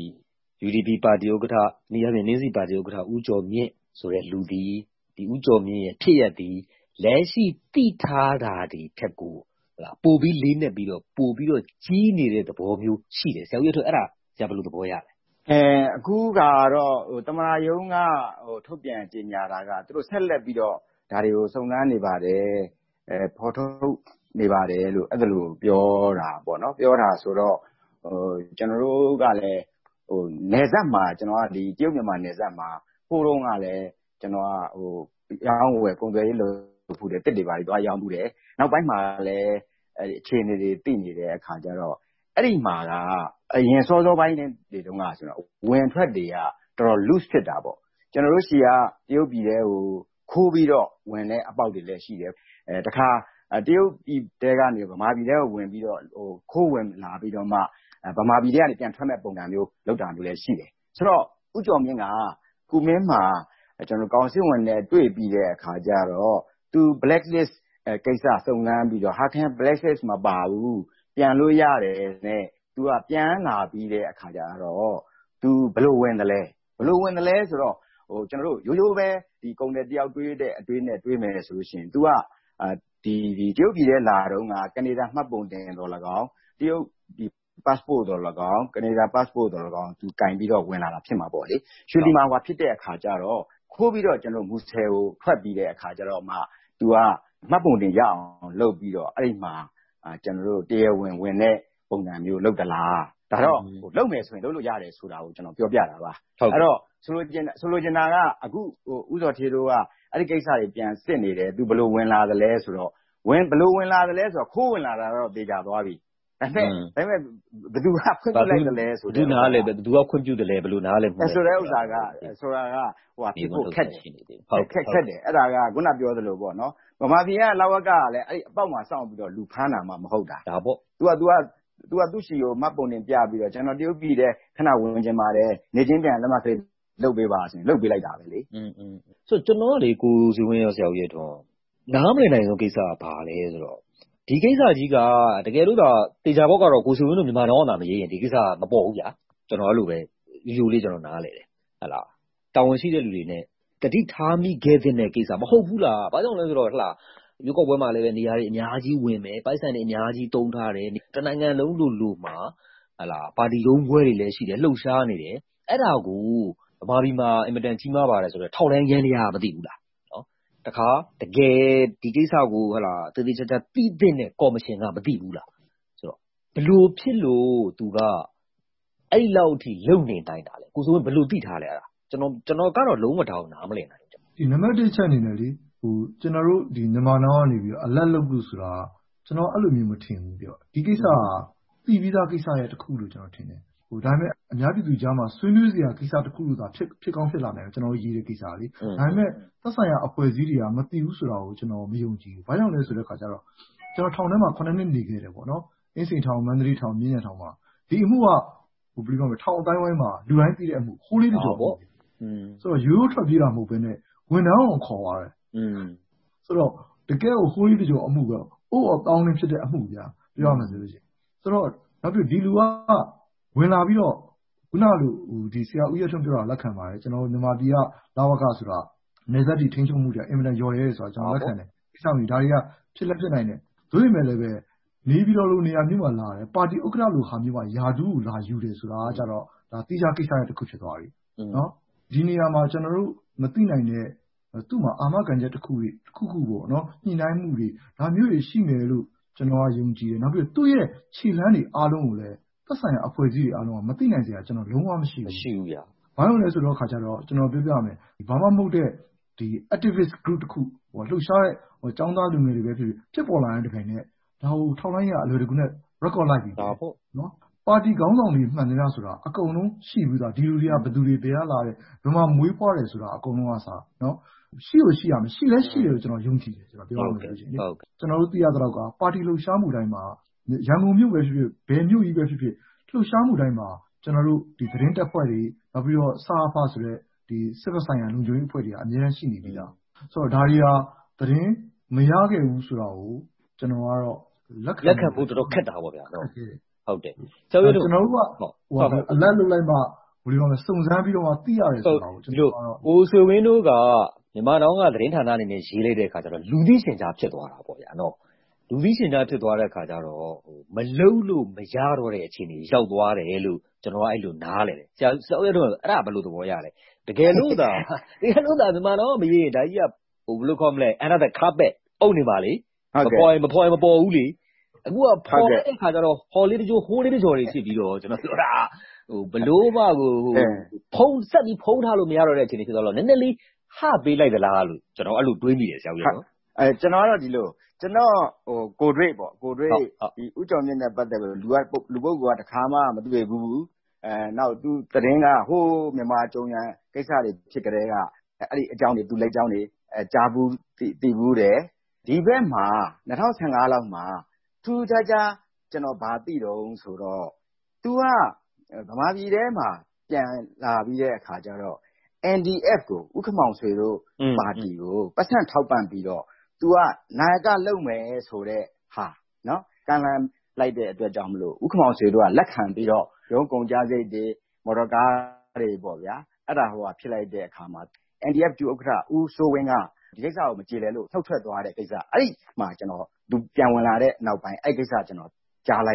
UDP ပါတီဥက္ကဋ္ဌနေရာပြင်နှင်းစီပါတီဥက္ကဋ္ဌဦးကျော်မြင့်ဆိုတဲ့လူဒီဦးကျော်မြင့်ရဲ့ဖြစ်ရပ်ဒီလက်ရှိတိထားတာဒီထက်ကိုပို့ပြီးလေးနဲ့ပြီးတော့ပို့ပြီးတော့ကြီးနေတဲ့သဘောမျိုးရှိတယ်ဆရာဦးရတော့အဲ့ဒါဆရာဘယ်လိုသဘောရလဲအခုကတော့သမ္မတရုံးကထုတ်ပြန်ကြေညာတာကသူတို့ဆက်လက်ပြီးတော့ဒါတွေကိုစုံစမ်းနေပါတယ်ဖော်ထုတ်နေပါတယ်လို့အဲ့ဒါလိုပြောတာပေါ့နော်ပြောတာဆိုတော့ကျွန်တော်တို့ကလည်းနယ်စပ်မှာကျွန်တော်ကဒီတရုတ်မြန်မာနယ်စပ်မှာဟိုတုန်းကလည်းကျွန်တော်ကရောင်းဝယ်ကုန်သွယ်ရေးလုပ်ဖူးတယ်တစ်တွေပါပြီးသွားရောင်းဖူးတယ်နောက်ပိုင်းမှာလည်းအခြေအနေတွေသိနေတဲ့အခါကျတော့အဲ့ဒီမှာကအရင်စောပိုင်းတွေတုန်းကဆိုတော့ဝင်ထွက်တွေကတော်တော် loose ဖြစ်တာပေါ့ကျွန်တော်တို့ရှီကတရုတ်ပြည်ထဲကိုခိုးပြီးတော့ဝင်တဲ့အပေါက်တွေလည်းရှိတယ်တခါတရုတ်ပြည်တဲကနေဗမာပြည်ထဲကိုဝင်ပြီးတော့ခိုးဝင်လာပြီးတော့မှဗမာပြည်ထဲကနေပြန်ထွက်မဲ့ပုံစံမျိုးလောက်တာမျိုးလည်းရှိတယ်ဆိုတော့ဦးကျော်မြင့်ကကုမင်းမှာကျွန်တော်ကောင်စစ်ဝင်နဲ့တွေ့ပြီးတဲ့အခါကျတော့သူ blacklist ကိစ္စစုံစမ်းပြီးတော့ဟာခင် blacklist မပါဘူးပြန်လို့ရတယ်နဲ့သူကပြန်လာပြီးတဲ့အခါကျတော့သူဘယ်လိုဝင်တယ်လဲဆိုတော့ကျွန်တော်တို့ရိုးရိုးပဲဒီကုန်တဲ့တယောက်တွေးတဲ့အတွေးနဲ့တွေးမယ်ဆိုလို့ရှိရင် तू ကဒီတရုတ်ပြည်ထဲလာတော့ကကနေဒါမှတ်ပုံတင်တော်၎င်းတရုတ်ဒီ passport တော်၎င်းကနေဒါ passport တော်၎င်းသူကင်ပြီးတော့ဝင်လာတာဖြစ်မှာပေါ့လေရွှေလီမှာဖြစ်တဲ့အခါကျတော့ခိုးပြီးတော့ကျွန်တော်မူဆယ်ကိုထွက်ပြီးတဲ့အခါကျတော့မှသူကမှတ်ပုံတင်ရအောင်လုပ်ပြီးတော့အဲ့ဒီမှာကျွန်တော်တို့တရားဝင်ဝင်တဲ့ပုံစံမျိုးလုပ်သလားဒါတော့လုပ်မယ်ဆိုရင်လုပ်လို့ရတယ်ဆိုတာကိုကျွန်တော်ပြောပြတာပါအဲ့တော့ဆိုလိုချင်တာကအခုဥစောထေတို့ကအဲ့ဒီကိစ္စတွေပြန်စစ်နေတယ်သူဘယ်လိုဝင်လာသလဲဆိုတော့ဘယ်လိုဝင်လာသလဲဆိုတော့ခိုးဝင်လာတာတော့သေချာသွားပြီဒါပေမဲ့ဘယ်သူကခွင့်ပြုလိုက်တယ်လဲဆိုတော့ဘယ်သူနားလဲဘယ်သူကခွင့်ပြုတယ်လဲဘယ်လိုနားလဲဆိုတဲ့ဥစ္စာကဆိုတာကဟိုဖြစ်ဖို့ခက်တယ်ခက်တယ်အဲ့ဒါကခုနပြောသလိုပေါ့နော်ဗမာပြည်ကလာဝကကလည်းအဲ့အပေါက်မှာစောင့်ပြီးတော့လူဖမ်းတာမှမဟုတ်တာဒါပေါ့သူကသူ့ရှိကိုမှတ်ပုံတင်ပြပြီးတော့ကျွန်တော်တရုတ်ပြည်တဲ့ခဏဝင်ခြင်းပါတယ်နေချင်းပြန်လက်မဖေးလုပ်ပေးပါဆိုရင်လုပ်ပေးလိုက်တာပဲလေဆိုကျွန်တော်ကလေကိုစီဝင်းရောဆရာကြီးရတော့နားမလည်နိုင်ဆုံးကိစ္စကဘာလဲဆိုတော့ဒီကိစ္စကြီးကတကယ်လို့တေချာဘောက်ကတော့ကိုစီဝင်းတို့မြန်မာတော်ကမရေးရင်ဒီကိစ္စမပေါ်ဘူးဗျာကျွန်တော်အဲ့လိုပဲယူလေးကျွန်တော်နားလဲတယ်ဟလာတာဝန်ရှိတဲ့လူတွေနဲ့တတိထားမိခဲ့တဲ့ကိစ္စမဟုတ်ဘူးလားဘာကြောင့်လဲဆိုတော့ဟလာရုပ်ောက်ပွဲမှာလည်းပဲနေရာတွေအများကြီးဝင်မယ်ပိုက်ဆံတွေအများကြီးတုံးထားတယ်တနိုင်ငံလုံးလိုမှာဟလာပါတီရုံးပွဲတွေလည်းရှိတယ်လှုပ်ရှားနေတယ်အဲ့ဒါကိုဗမာပြည်မှာအင်မတန်ကြီးမားပါတယ်ဆိုတော့ထောက်လိုင်းရန်လျာမသိဘူးလားနော်တခါတကယ်ဒီကိစ္စကိုဟလာတည်တည်ချာချာသိတဲ့ကော်မရှင်ကမသိဘူးလားဆိုတော့ဘလို့ဖြစ်လို့သူကအဲ့လောက်အထိလုံနေတိုင်းတာလေကိုဆိုရင်ဘလို့သိထားလဲအဲ့ဒါကျွန်တော်ကတော့လုံးဝတောင်းနားမလည်နိုင်ဘူးဒီနံပါတ်1ချက်အနေနဲ့လေကျွန်တော်တို့ဒီမြန်မာနာကနေပြီးအလက်လုပ်လို့ဆိုတာကျွန်တော်အဲ့လိုမျိုးမထင်ဘူးပြောဒီကိစ္စကပြည်ပြီးသားကိစ္စရဲ့တစ်ခုလို့ကျွန်တော်ထင်တယ်ဒါပေမဲ့အများပြည်သူကြားမှာဆွေးနွေးစရာကိစ္စတစ်ခုလို့သာဖြစ်ကောင်းဖြစ်လာနိုင်တယ်ကျွန်တော်ရေးတဲ့ကိစ္စလေးဒါပေမဲ့သက်ဆိုင်ရာအဖွဲ့အစည်းတွေကမသိဘူးဆိုတာကိုကျွန်တော်မယုံကြည်ဘူးဘာကြောင့်လဲဆိုတဲ့အခါကျတော့ကျွန်တော်ထောင်ထဲမှာ9နှစ်နေခဲ့တယ်ပေါ့နော်အင်းစိန်ထောင်မန္တလေးထောင်မြင်းရထောင်မှာဒီအမှုကဘယ်လိုပြောမလဲထောင်အတိုင်းဝိုင်းမှာလူတိုင်းသိတဲ့အမှုခိုးလေးတကြောပေါ့ဆိုတော့ရိုးထွက်ပြေးတာမဟုတ်ဘဲနဲ့ဝန်ထမ်းအောင်ခေါ်သွားတယ်ဆိုတော့တကယ်ကိုခိုးလေးတကြောအမှုကအိုးအောင်တောင်းနေဖြစ်တဲ့အမှုဗျာပြောရမယ်ဆိုလို့ရှိရင်ဆိုတော့နောက်ပြီးဒီလူကဝင်လာပြီးတော့ခုနလိုဒီဆရာဦးရထွန်းပြောတာလက်ခံပါတယ်ကျွန်တော်မြန်မာပြည်ကလာဝကဆိုတာနေသက်တီထိန်းချုပ်မှုတွေအင်မတန်ရော်ရဲဆိုတာကျွန်တော်လက်ခံတယ်ဒီဆောင်ကြီးဒါတွေကဖြစ်လက်ဖြစ်နိုင်တယ်သို့ပေမဲ့လည်းပဲနေပြီးတော့လိုနေရာမျိုးမှာလာတယ်ပါတီဥက္ကဋ္ဌလိုဟာမျိုးမှာယာဒူးကိုလာယူတယ်ဆိုတာကကြတော့ဒါတိကျကိစ္စရဲ့တစ်ခုဖြစ်သွားပြီနော်ဒီနေရာမှာကျွန်တော်တို့မသိနိုင်တဲ့သူ့မှာအာမခံချက်တစ်ခုပေါ့နော်ညှိနှိုင်းမှုတွေဒါမျိုးတွေရှိနေလို့ကျွန်တော်ကယုံကြည်တယ်နောက်ပြီးသူ့ရဲ့ခြေလှမ်းတွေအားလုံးကိုလည်းသက်ဆိုင်ရာအဖွဲ့အစည်းတွေအားလုံးကမသိနိုင်စရာကျွန်တော်လုံးဝမရှိဘူးဗျာဘာလို့လဲဆိုတော့ခါကျတော့ကျွန်တော်ပြောပြမယ်ဘာမှမဟုတ်တဲ့ဒီ activist group တစ်ခုဟိုလှုပ်ရှားတဲ့ចောင်းသားလူငယ်တွေပဲဖြစ်ပေါ်လာတဲ့တခိုင်နဲ့ဒါဟိုထောက်လိုင်းရအလွယ်တကူနဲ့ record လိုက်ပြီဒါပေါ့နော်ပါတီခေါင်းဆောင်တွေမှန်တယ်ဆိုတာအကုန်လုံးရှိပြီးသားဒီလူတွေကဘယ်သူတွေဘယ်လာတဲ့ဘယ်မှာမွေးဖွားတယ်ဆိုတာအကုန်လုံးကစားနော်ရှိလို့ရှိရမယ်ရှိလဲရှိတယ်လို့ကျွန်တော်ယုံကြည်တယ်ကျွန်တော်ပြောရမယ်ဆိုရှင်ကျွန်တော်တို့သိရတဲ့တော့ကပါတီလှုပ်ရှားမှုတိုင်းမှာရန်ကုန်မြို့ပဲဖြစ်ဖြစ်ဘယ်မြို့ကြီးပဲဖြစ်ဖြစ်လှုပ်ရှားမှုတိုင်းမှာကျွန်တော်တို့ဒီသတင်းတပ်ဖွဲ့တွေနောက်ပြီးတော့စာဖဆိုတဲ့ဒီစစ်ဘက်ဆိုင်ရာလုံခြုံရေးအဖွဲ့တွေကအများကြီးရှိနေပြီလားဆိုတော့ဒါတွေကသတင်းမရခဲ့ဘူးဆိုတာကိုကျွန်တော်ကတော့လက်ခံဖို့တော်တော်ခက်တာပေါ့ဗျာနော်ဟုတ်တယ်ကျွန်တော်တို့ကဟိုအလက်လုပ်လိုက်မှဘယ်လိုလဲစုံစမ်းပြီးတော့မှသိရတယ်ဆိုတာကိုကျွန်တော်ကတော့ကိုဆွေဝင်းတို့ကမြန်မာတောင်ကသတင်းဌာနအနေနဲ့ရေးလိုက်တဲ့အခါကျတော့လူသိရှင်ကြားဖြစ်သွားတာပေါ့ဗျာနော်လူသိရှင်ကြားဖြစ်သွားတဲ့အခါကျတော့မလုံလို့မရတော့တဲ့အခြေအနေရောက်သွားတယ်လို့ကျွန်တော်ကအဲ့လိုနားလဲတယ်ဆရာဦးရတော့အဲ့ဒါဘယ်လိုသဘောရလဲတကယ်လို့သာမြန်မာတောင်မရေးရင်ဒါကြီးကဟိုဘယ်လိုခေါ်မလဲ another carpet အုပ်နေပါလေမပေါ်ဘူးလေအခုကပေါ်တဲ့အခါကျတော့ဟိုးလေးတကြောတွေဖြစ်ပြီးတော့ကျွန်တော်ပြောတာဟိုဘလို့မှကိုဖုံးဆက်ပြီးဖုံးထားလို့မရတော့တဲ့အခြေအနေဖြစ်သွားတော့နည်းနည်းလေးဟပေးလိုက်သလားလို့ကျွန်တော်အဲ့လိုတွေးမိတယ်ဆရာဦးရနော်ကျွန်တော်ကတော့ဒီလိုကျွန်တော်ဟိုကိုဒရိတ်ပေါ့ကိုဒရိတ်ဒီဥကြောင့်မြင့်နဲ့ပတ်သက်ပြီးလူပုဂ္ဂိုလ်ကတခါမှမတွေ့ဘူးနောက်သူသတင်းကဟိုးမြန်မာကျုံရန်ကိစ္စတွေဖြစ်ကြတဲ့ကအဲ့ဒီအကြောင်းတွေသူလက်ကြောင်းတွေကြားဘူးသိဘူးတယ်ဒီဘက်မှာ2015လောက်မှာထူးခြားခြားကျွန်တော်ဗာသိတော့ဆိုတော့ तू ကဗမာပြည်ထဲမှာပြန်လာပြီးတဲ့အခါကျတော့ NDF ကိုဥက္ကမောင်ဆွေတို့ပါတီကိုပတ်စံထောက်ပံ့ပြီးတော့ तू ကနာယကလုပ်မယ်ဆိုတဲ့ဟာနော်ကံလန်လိုက်တဲ့အတွက်ကြောင့်မလို့ဥက္ကမောင်ဆွေတို့ကလက်ခံပြီးတော့ရုံးကုန်ကြစိတ်တွေမော်တော်ကားတွေပေါ့ဗျာအဲ့ဒါဟိုကဖြစ်လိုက်တဲ့အခါမှာ NDF ဥက္ကဋ္ဌဦးစိုးဝင်းကဒီကိစ္စကိုမကြည်လဲလို့ထုတ်ထွက်သွားတဲ့ကိစ္စအဲ့ဒီမှာကျွန်တော်သူပြန်ဝင်လာတဲ့နောက်ပိုင်းအဲ့ကိစ္စကျွန်တော်ကြားလိုက်တာ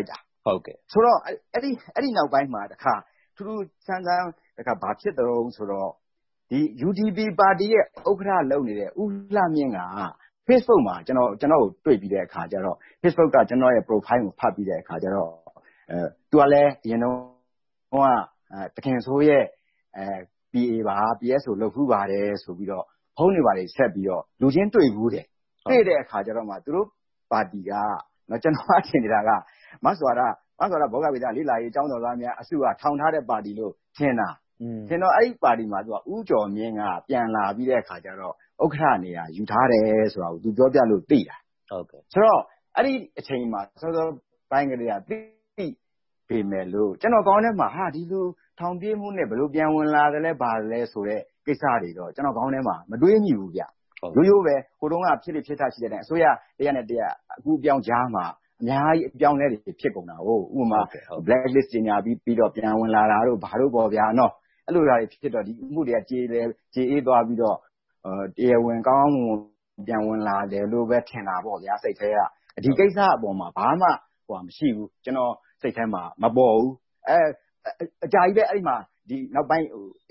ဟုတ်ကဲ့ဆိုတော့အဲ့ဒီနောက်ပိုင်းမှာတခါထူးထူးဆန်းဆန်းတခါဘာဖြစ်တုံးဆိုတော့ဒီ UDP ပါတီရဲ့ဥက္ကဋ္ဌလုပ်နေတဲ့ဦးလှမြင့်က Facebook မှာကျွန်တော်ကိုတွေ့ပြီးတဲ့အခါကျတော့ Facebook ကကျွန်တော်ရဲ့ profile ကိုဖတ်ပြီးတဲ့အခါကျတော့သူကလည်းအရင်တော့တခင်ဆိုးရဲ့PA ပါ PSO လုပ်ဖူးပါတယ်ဆိုပြီးတော့ဖုန်းတွေပါတွေဆက်ပြီးတော့လူချင်းတွေ့ဘူးတယ်တွေ့တဲ့အခါကျတော့မှသူတို့ပါတီကကျွန်တော်ထင်နေတာကမဆွာရဘောဂဗေဒလေ့လာရေးအကြောင်းတော်သားများအစုကထောင်ထားတဲ့ပါတီလို့ထင်တာထင်တော့အဲ့ဒီပါတီမှာသူကဦးကျော်မြင့်ကပြန်လာပြီးတဲ့အခါကျတော့ဥက္ကဋ္ဌနေရာယူထားတယ်ဆိုတာကိုသူပြောပြလို့သိတာဟုတ်ကဲ့ဆိုတော့အဲ့ဒီအချိန်မှာစောစောပိုင်းကလေးကသိပေမဲ့လို့ကျွန်တော်ကောင်းထဲမှာဟာဒီလူထောင်ပြေးမှုနဲ့ဘယ်လိုပြန်ဝင်လာတယ်လဲဘာလဲဆိုတဲ့ကိစ္စတွေတော့ကျွန်တော်ကောင်းထဲမှာမတွေးမိဘူးဗျရိုးပဲဟိုတုန်းကဖြစ်ဖြစ်ထားရှိတဲ့အစိုးရတရားနဲ့တရားအခုပြောင်းကြားမှာအများကြီးအပြောင်းလဲတွေဖြစ်ကုန်တာဟုတ်ဥပမာ blacklist ညညာပြီးတော့ပြန်ဝင်လာတာတို့ဘာတို့ပေါ့ဗျာနော်အဲ့လိုဓာတ်တွေဖြစ်တော့ဒီမှုတွေကကြေအေးသွားပြီးတော့တရားဝင်ကောင်းပြန်ဝင်လာတယ်လို့ပဲထင်တာပေါ့ဗျာစိတ်ထဲကဒီကိစ္စအပေါ်မှာဘာမှမရှိဘူးကျွန်တော်စိတ်ထဲမှာမပေါ်ဘူးအကြာကြီးပဲအဲ့ဒီမှာဒီနောက်ပိုင်း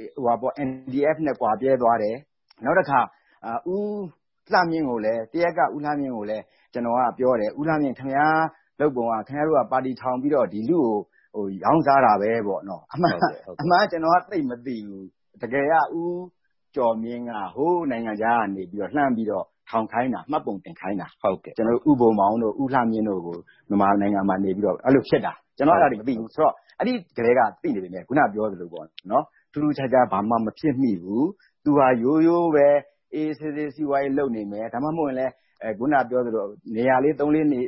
NDF နဲ့ကွာပြဲသွားတယ်နောက်တစ်ခါဦးလှမြင့်ကိုလည်းတရက်ကဦးလှမြင့်ကိုလည်းကျွန်တော်ကပြောတယ်ဦးလှမြင့်ခင်ဗျားလုပ်ပုံကခင်ဗျားတို့ကပါတီထောင်ပြီးတော့ဒီလူကိုရောင်းစားတာပဲပေါ့နော်အမှန်ကျွန်တော်ကသိမသိဘူးတကယ်ကဦးကျော်မြင့်ကဟိုးနိုင်ငံခြားကနေပြီးတော့လှမ်းပြီးတော့ထောင်ခိုင်းတာမှတ်ပုံတင်ခိုင်းတာဟုတ်ကဲ့ကျွန်တော်ဥပုံမောင်တို့ဦးလှမြင့်တို့ကိုမြန်မာနိုင်ငံမှာနေပြီးတော့အဲ့လိုဖြစ်တာကျွန်တော်အဲ့ဒါတွေမသိဘူးဆိုတော့အဲ့ဒီကလေးကသိနေပြီလေခုနပြောသလိုပေါ့နော်ထူးထူးခြားခြားဘာမှမဖြစ်မိဘူးသူဟာရိုးပဲအေးဆေးစီဝိုင်းလုပ်နေမယ်ဒါမှမဟုတ်ရင်လည်းခုနပြောသလိုနေရာလေး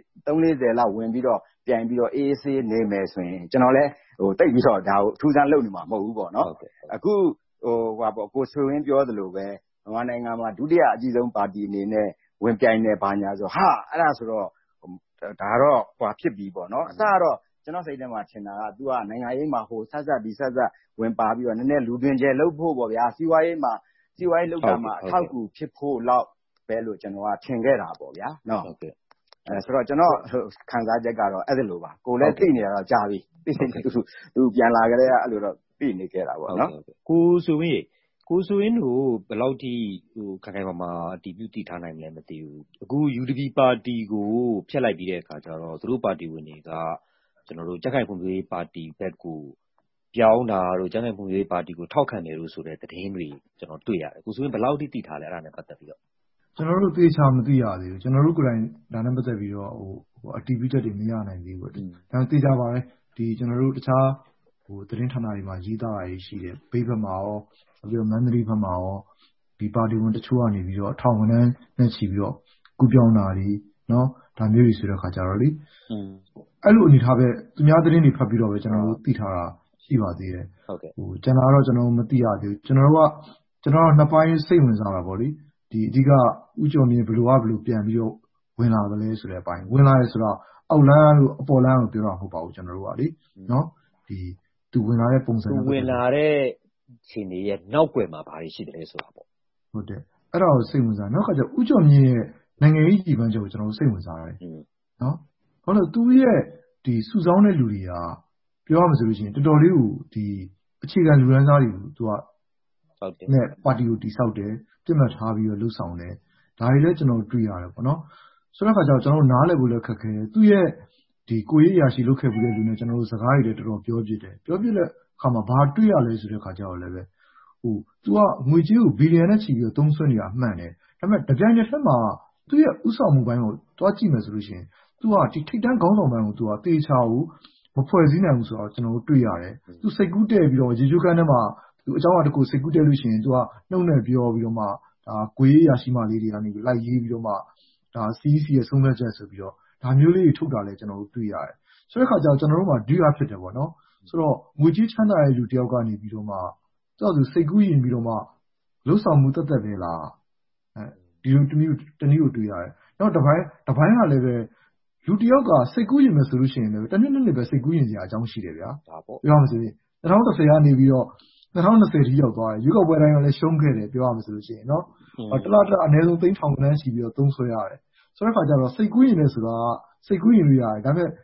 3-40လောက်ဝင်ပြီးတော့ပြန်ပြီးတော့အေးဆေးနေမယ်ဆိုရင်ကျွန်တော်လည်းတိတ်ပြီးတော့ဒါကိုထူးဆန်းလုပ်နေမှာမဟုတ်ဘူးပေါ့နော်အခုကိုဆွေဝင်းပြောသလိုပဲမြန်မာနိုင်ငံမှာဒုတိယအကြီးဆုံးပါတီအနေနဲ့ဝင်ပြိုင်နေပါညာဆိုဟာအဲ့ဒါဆိုတော့ဒါတော့ဖြစ်ပြီပေါ့နော်အစတော့ကျွန်တော်စိတ်ထဲမှာထင်တာက तू ကနိုင်ငံရေးမှာဆက်ဝင်ပါပြီးတော့နည်းနည်းလူတွင်ကျယ်လုပ်ဖို့ပေါ့ဗျာစီးပွားရေးလုပ်တာမှာအထောက်အကူဖြစ်ဖို့လောက်ပဲလို့ကျွန်တော်ကထင်ခဲ့တာပေါ့ဗျာနော်ဟုတ်ကဲ့ဆိုတော့ကျွန်တော်ခံစားချက်ကတော့အဲ့ဒါလိုပါကိုလည်းသိနေတာတော့ကြာပြီသူပြန်လာကြတဲ့အဲ့လိုတော့သိနေခဲ့တာပေါ့နော်ကိုဆိုရင်တို့ဘယ်လောက်ထိခိုင်ခိုင်မာမာအတည်ပြုတည်ထားနိုင်မလဲမသိဘူးအခု UDP ပါတီကိုဖျက်လိုက်ပြီးတဲ့အခါကျတော့သူတို့ပါတီဝင်တွေကကျွန်တော်တို့ကြက်ခိုင်ဖွံ့ဖြိုးရေးပါတီဘက်ကိုပြောင်းတာတို့ကြက်ခိုင်ဖွံ့ဖြိုးရေးပါတီကိုထောက်ခံတယ်လို့ဆိုတဲ့သတင်းတွေကျွန်တော်တွေ့ရတယ်ကိုဆိုရင်ဘယ်လောက်ထိတည်ထားလဲအဲ့ဒါနဲ့ပတ်သက်ပြီးတော့ကျွန်တော်တို့သေချာမသိရသေးဘူးကျွန်တော်တို့ကိုယ်တိုင်ဒါနဲ့ပတ်သက်ပြီးတော့အတည်ပြုချက်တွေမရနိုင်သေးဘူးဒါသေချာပါတယ်ဒီကျွန်တော်တို့တခြားသတင်းဌာနတွေမှာရေးသားတာရှိတယ်ဘေးဘက်မှာရောပြီးတော့မန္တလေးဘက်မှာရောဒီပါတီဝင်တချို့ကနေပြီးတော့ထောင်ဝန်ထမ်းနဲ့ချီပြီးတော့ကူပြောင်းတာတွေနော်ဒါမျိုးတွေဆိုတဲ့ခါကြတော့လေအဲ့လိုအနေထားပဲသူများသတင်းတွေဖတ်ပြီးတော့ပဲကျွန်တော်တို့သိထားတာရှိပါသေးတယ်ဟုတ်ကဲ့ကျွန်တော်တော့ကျွန်တော်မသိရသေးဘူးကျွန်တော်နှစ်ပိုင်းစိတ်ဝင်စားတာပေါ့လေဒီအဓိကဥကျော်မြင့်ဘယ်လိုပြန်ပြီးတော့ဝင်လာသလဲဆိုတဲ့အပိုင်းဝင်လာရဲဆိုတော့အောက်လမ်းလို့အပေါ်လမ်းလို့ပြောတာမဟုတ်ပါဘူးကျွန်တော်တို့ကလေနော်ဒီသူဝင်လာတဲ့ပုံစံသူဝင်လာတဲ့ရှင်တွေရဲ့နောက်ွယ်မှာဘာတွေရှိတယ်လဲဆိုတာပေါ့ဟုတ်တယ်အဲ့ဒါကိုစိတ်ဝင်စားနောက်ကကျဥကျော်မြင့်ရဲ့နိုင်ငံရေးကြီးပန်းချုပ်ကိုကျွန်တော်တို့စိတ်ဝင်စားတယ်နော်ဘာလို့သူရဲ့ဒီစုဆောင်းတဲ့လူတွေကပြောရမှာဆိုလို့ရှိရင်တော်တော်လေးကိုဒီအခြေခံလူရန်စားတွေကိုသူကဟုတ်တယ်နဲ့ပါတီကိုတိဆောက်တယ်ပြတ်မှတ်ထားပြီးတော့လှုပ်ဆောင်တယ်ဒါတွေလည်းကျွန်တော်တွေ့ရတယ်ပေါ့နော်ဆိုတော့ခါကျတော့ကျွန်တော်တို့နားလည်ဖို့လည်းခက်ခဲသူ့ရဲ့ဒီကိုရေးအရာရှိလုပ်ခဲ့ပြီးတဲ့လူနဲ့ကျွန်တော်တို့စကားတွေလည်းတော်တော်ပြောပြတဲ့အခါမှာဘာတွေ့ရလဲဆိုတဲ့ခါကျတော့လည်းပဲသူကငွေကြေးကိုဘီလီယံနဲ့ချီပြီးတော့သုံးစွဲနေတာအမှန်တယ်ဒါပေမဲ့တပြိုင်နက်တည်းမှာသူ့ရဲ့ဥဆောင်မှုပိုင်းကိုတွားကြည့်မယ်ဆိုလို့ရှိရင်သူကဒီထိတ်တန်းခေါင်းဆောင်ပိုင်းကိုသူကတေချာကိုမဖွဲ့စည်းနိုင်ဘူးဆိုတော့ကျွန်တော်တို့တွေ့ရတယ်သူစိတ်ကူးတဲ့ပြီးတော့ရေချိုးကန်းထဲမှာသူအကြောင်းအရာတစ်ခုစိတ်ကူးတဲ့လို့ရှိရင်သူကနှုတ်နဲ့ပြောပြီးတော့မှဒါကိုရေးရရှိမှလေးတွေကနေလိုက်ရေးပြီးတော့မှဒါ CEC ရဲ့ဆုံးဖြတ်ချက်ဆိုပြီးတော့ဒါမျိုးလေးတွေထုတ်တာလည်းကျွန်တော်တို့တွေ့ရတယ်ဆိုတဲ့ခါကျတော့ကျွန်တော်တို့မှာဒုရဖြစ်တယ်ပေါ့နော်ဆိုတော့ငွေကြီးချမ်းသာတဲ့လူတယောက်ကနေပြီးတော့မှသူစိတ်ကူးရင်ပြီးတော့မှလှုပ်ဆောင်မှုတက်ပဲလားဒီလိုတနည်းကိုတွေ့ရတယ်နောက်တစ်ပိုင်းကလည်းပဲလူတယောက်ကစိတ်ကူးရင်မယ်ဆိုလို့ရှိရင်လည်းတစ်နှစ်ပဲစိတ်ကူးရင်စရာအကြောင်းရှိတယ်ဗျာပြောရမှာဆိုရင်2010ကနေပြီးတော့2020ထိရောက်သွားတယ်ရွေးကောက်ပွဲတိုင်းကလည်းရှုံးခဲ့တယ်ပြောရမှာဆိုလို့ရှိရင်နော်တလားအနည်းဆုံး3000ခန်းရှိပြီးတော့သုံးဆွဲရတယ်ဆိုတဲ့ခါကျတော့စိတ်ကူးရင်လည်းဆိုတာစိတ်ကူးရင်လို့ရတယ်ဒါပေမဲ့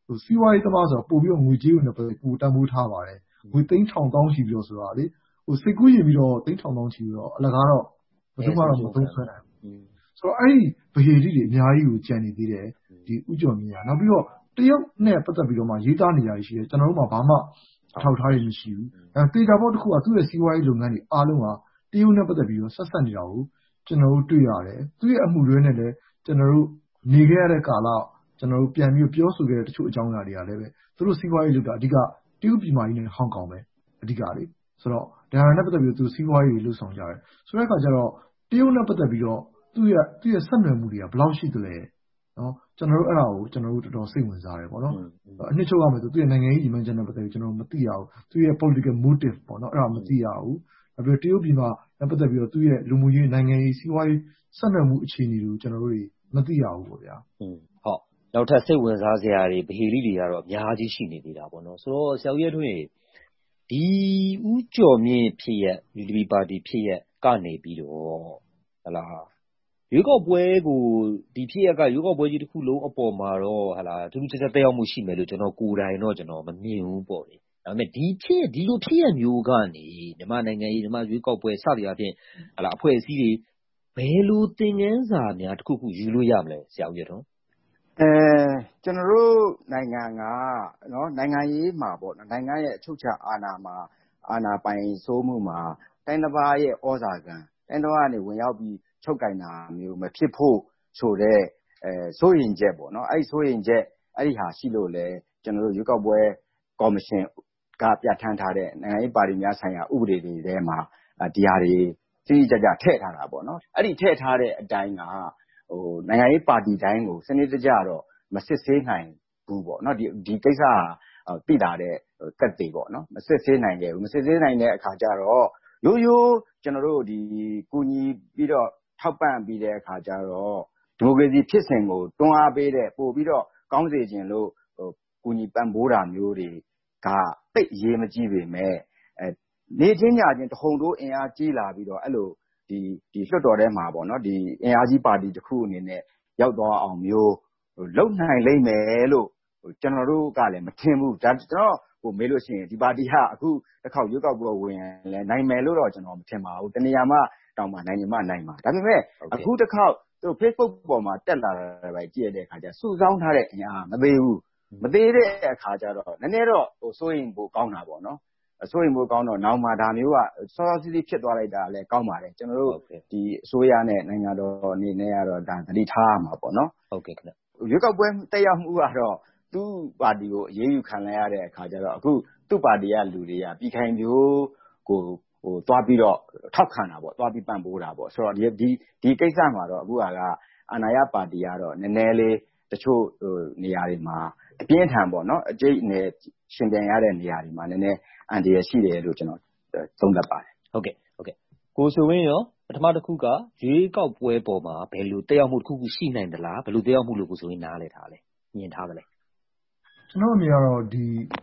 စီးပွားရေးသမားဆိုတော့ပို့ပြီးတော့ငွေကြေးကိုလည်းပိုတန်ဖိုးထားပါတယ်ငွေသိန်းထောင်တောင်းချီပြီးတော့ဆိုတာလေစိတ်ကူးရင်ပြီးတော့သိန်းထောင်တောင်းချီပြီးတော့အလကားတော့ဘယ်သူမှတော့မသုံးဆွဲနိုင်ဘူးဆိုတော့အဲ့ဒီဗဟေတိတွေအများကြီးကိုကြံနေသေးတယ်ဒီဥကျော်မြင့်ကနောက်ပြီးတော့တရုတ်နဲ့ပတ်သက်ပြီးတော့မှရေးသားနေရရှိတယ်ကျွန်တော်တို့မှာဘာမှအထောက်ထားတွေမရှိဘူးတေချာဘောတစ်ခုကသူ့ရဲ့စီးပွားရေးလုပ်ငန်းတွေအားလုံးကတရုတ်နဲ့ပတ်သက်ပြီးတော့ဆက်ဆက်နေတာကိုကျွန်တော်တို့တွေ့ရတယ်သူ့ရဲ့အမှုတွေနဲ့လည်းကျွန်တော်တို့နေခဲ့ရတဲ့ကာလကျွန်တော်တို့ပြန်ပြီးပြောဆိုခဲ့တဲ့တချို့အကြောင်းအရာတွေကလည်းပဲသူတို့စီးပွားရေးလုပ်တာအဓိကတရုတ်ပြည်မကြီးနဲ့ဟောင်ကောင်ပဲအဓိကလေဆိုတော့ဒါနဲ့ပတ်သက်ပြီးသူစီးပွားရေးတွေလှုပ်ဆောင်ကြတယ်ဆိုတဲ့အခါကျတော့တရုတ်နဲ့ပတ်သက်ပြီးတော့သူ့ရဲ့ဆက်နွယ်မှုတွေကဘယ်လောက်ရှိသလဲနော်ကျွန်တော်တို့အဲ့ဒါကိုကျွန်တော်တို့တော်တော်စိတ်ဝင်စားတယ်ပေါ့နော်အနှစ်ချုပ်ရမယ်ဆိုသူ့ရဲ့နိုင်ငံရေးညီမှန်းချက်နဲ့ပတ်သက်ပြီးကျွန်တော်တို့မသိရဘူးသူ့ရဲ့ political motive ပေါ့နော်အဲ့ဒါမသိရဘူးနောက်ပြီးတရုတ်ပြည်မှာနဲ့ပတ်သက်ပြီးတော့သူ့ရဲ့လူမှုရေးနိုင်ငံရေးစီးပွားရေးဆက်နွယ်မှုအခြေအနေတွေကိုကျွန်တော်တို့မသိရဘူးပေါ့ဗျာဟုတ်နောက်ထပ်စိတ်ဝင်စားစရာတွေဗဟေလိတွေကတော့အများကြီးရှိနေသေးတာပေါ့နော်ဆိုတော့ဆရာဦးရဲထွန်းဒီဦးကျော်မြင့်ဖြစ်ရဲ့ UDP ပါတီဖြစ်ရဲ့ကနေပြီးတော့ဟလာရွေးကောက်ပွဲကိုဒီဖြစ်ရကရွေးကောက်ပွဲကြီးတစ်ခုလုံးအပေါ်မှာတော့ဟလာတူတူချက်ချက်တက်ရောက်မှုရှိမယ်လို့ကျွန်တော်ကိုယ်တိုင်တော့ကျွန်တော်မမြင်ဘူးပေါ့လေဒါပေမဲ့ဒီလိုဖြစ်ရမျိုးကနေမြန်မာနိုင်ငံရေးမြန်မာရွေးကောက်ပွဲစသည်အပြင်ဟလာအဖွဲ့အစည်းတွေဘယ်လိုသင်ခန်းစာများတစ်ခုခုယူလို့ရမလဲဆရာဦးရထွန်းကျွန်တော်တို့နိုင်ငံကနော်နိုင်ငံရေးမှာပေါ့နော်နိုင်ငံရဲ့အချုပ်အခြာအာဏာမှာအာဏာပိုင်စိုးမှုမှာတိုင်းတစ်ပါးရဲ့ဩဇာခံတိုင်းတစ်ပါးကနေဝင်ရောက်ပြီးချုပ်ကင်တာမျိုးမဖြစ်ဖို့ဆိုတဲ့စိုးရင်ချက်ပေါ့နော်အဲ့စိုးရင်ချက်အဲ့ဒီဟာရှိလို့လေကျွန်တော်တို့ရွေးကောက်ပွဲကော်မရှင်ကပြဋ္ဌာန်းထားတဲ့နိုင်ငံရေးပါတီများဆိုင်ရာဥပဒေတွေထဲမှာဒီဟာတွေကြီးကြထည့်ထားတာပေါ့နော်အဲ့ဒီထည့်ထားတဲ့အတိုင်းကနိုင်ငံရေးပါတီတိုင်းကိုစနစ်တကျတော့မစစ်ဆေးနိုင်ဘူးပေါ့နော်ဒီကိစ္စသိတာတဲ့တက်သေးပေါ့နော်မစစ်ဆေးနိုင်ခဲ့ဘူးမစစ်ဆေးနိုင်တဲ့အခါကျတော့ရိုးကျွန်တော်တို့ဒီကူညီပြီးတော့ထောက်ပံ့ပြီးတဲ့အခါကျတော့ဒီမိုကရေစီဖြစ်စဉ်ကိုတွန်းအားပေးတဲ့ပို့ပြီးတော့ကောင်းစေခြင်းလို့ကူညီပံ့ပိုးတာမျိုးတွေကတိတ်ရေးမကြည့်ပေမဲ့နေချင်းညချင်းတဟုန်တိုးအင်အားကြီးလာပြီးတော့အဲ့လိုဒီလွှတ်တော်ထဲမှာပေါ့နော်ဒီအင်အားကြီးပါတီတစ်ခုအနေနဲ့ရောက်သွားအောင်မျိုးလုံနိုင်လိမ့်မယ်လို့ကျွန်တော်တို့ကလည်းမထင်ဘူးဒါကျွန်တော်မေးလို့ရှိရင်ဒီပါတီကအခုတစ်ခေါက်ရွေးကောက်ပွဲဝင်လဲနိုင်မယ်လို့တော့ကျွန်တော်မထင်ပါဘူးတနေရာမှတောင်မှနိုင်ရင်မှနိုင်မှာဒါပေမဲ့အခုတစ်ခေါက်သူ Facebook ပေါ်မှာတက်လာတာပဲကြည့်ရတဲ့အခါကျစုဆောင်းထားတဲ့အင်အားမသေးဘူးမသေးတဲ့အခါကျတော့နည်းနည်းတော့စိုးရင်ပိုကောင်းတာပေါ့နော်စိုးရင်ပိုကောင်းတော့နောက်မှဒါမျိုးကစောစောစီးစီးဖြစ်သွားလိုက်တာလည်းကောင်းပါတယ်ကျွန်တော်တို့ဒီအစိုးရနဲ့နိုင်ငံတော်အနေနဲ့ကတော့ဒါသတိထားရမှာပေါ့နော်ဟုတ်ကဲ့ခင်ဗျရွေးကောက်ပွဲတက်ရောက်မှုကတော့သူ့ပါတီကိုအရေးယူခံလိုက်ရတဲ့အခါကျတော့အခုသူ့ပါတီကလူတွေကပြည်ခိုင်မျိုးကိုသွားပြီးတော့ထောက်ခံတာပေါ့သွားပြီးပံ့ပိုးတာပေါ့ဆိုတော့ဒီကိစ္စမှာတော့အခုကအာဏာရပါတီကတော့နည်းနည်းလေးတချို့နေရာတွေမှာအပြင်းထန်ပေါ့နော်အကျိတ်နဲ့ရှင်ပြန်ရတဲ့နေရာတွေမှာနည်းနည်းအန်တီရရှိတယ်လို့ကျွန်တော်သုံးသပ်ပါတယ်ဟုတ်ကဲ့ကိုဆိုဝင်းရောပထမတစ်ခုကရွေးကောက်ပွဲပေါ်မှာဘယ်လိုတက်ရောက်မှုတစ်ခုခုရှိနိုင်သလားဘယ်လိုတက်ရောက်မှုလို့ကိုဆိုဝင်းနားလည်ထားလဲမြင်ထားသလဲကျွန်တော်အမြင်ကတော့ဒီ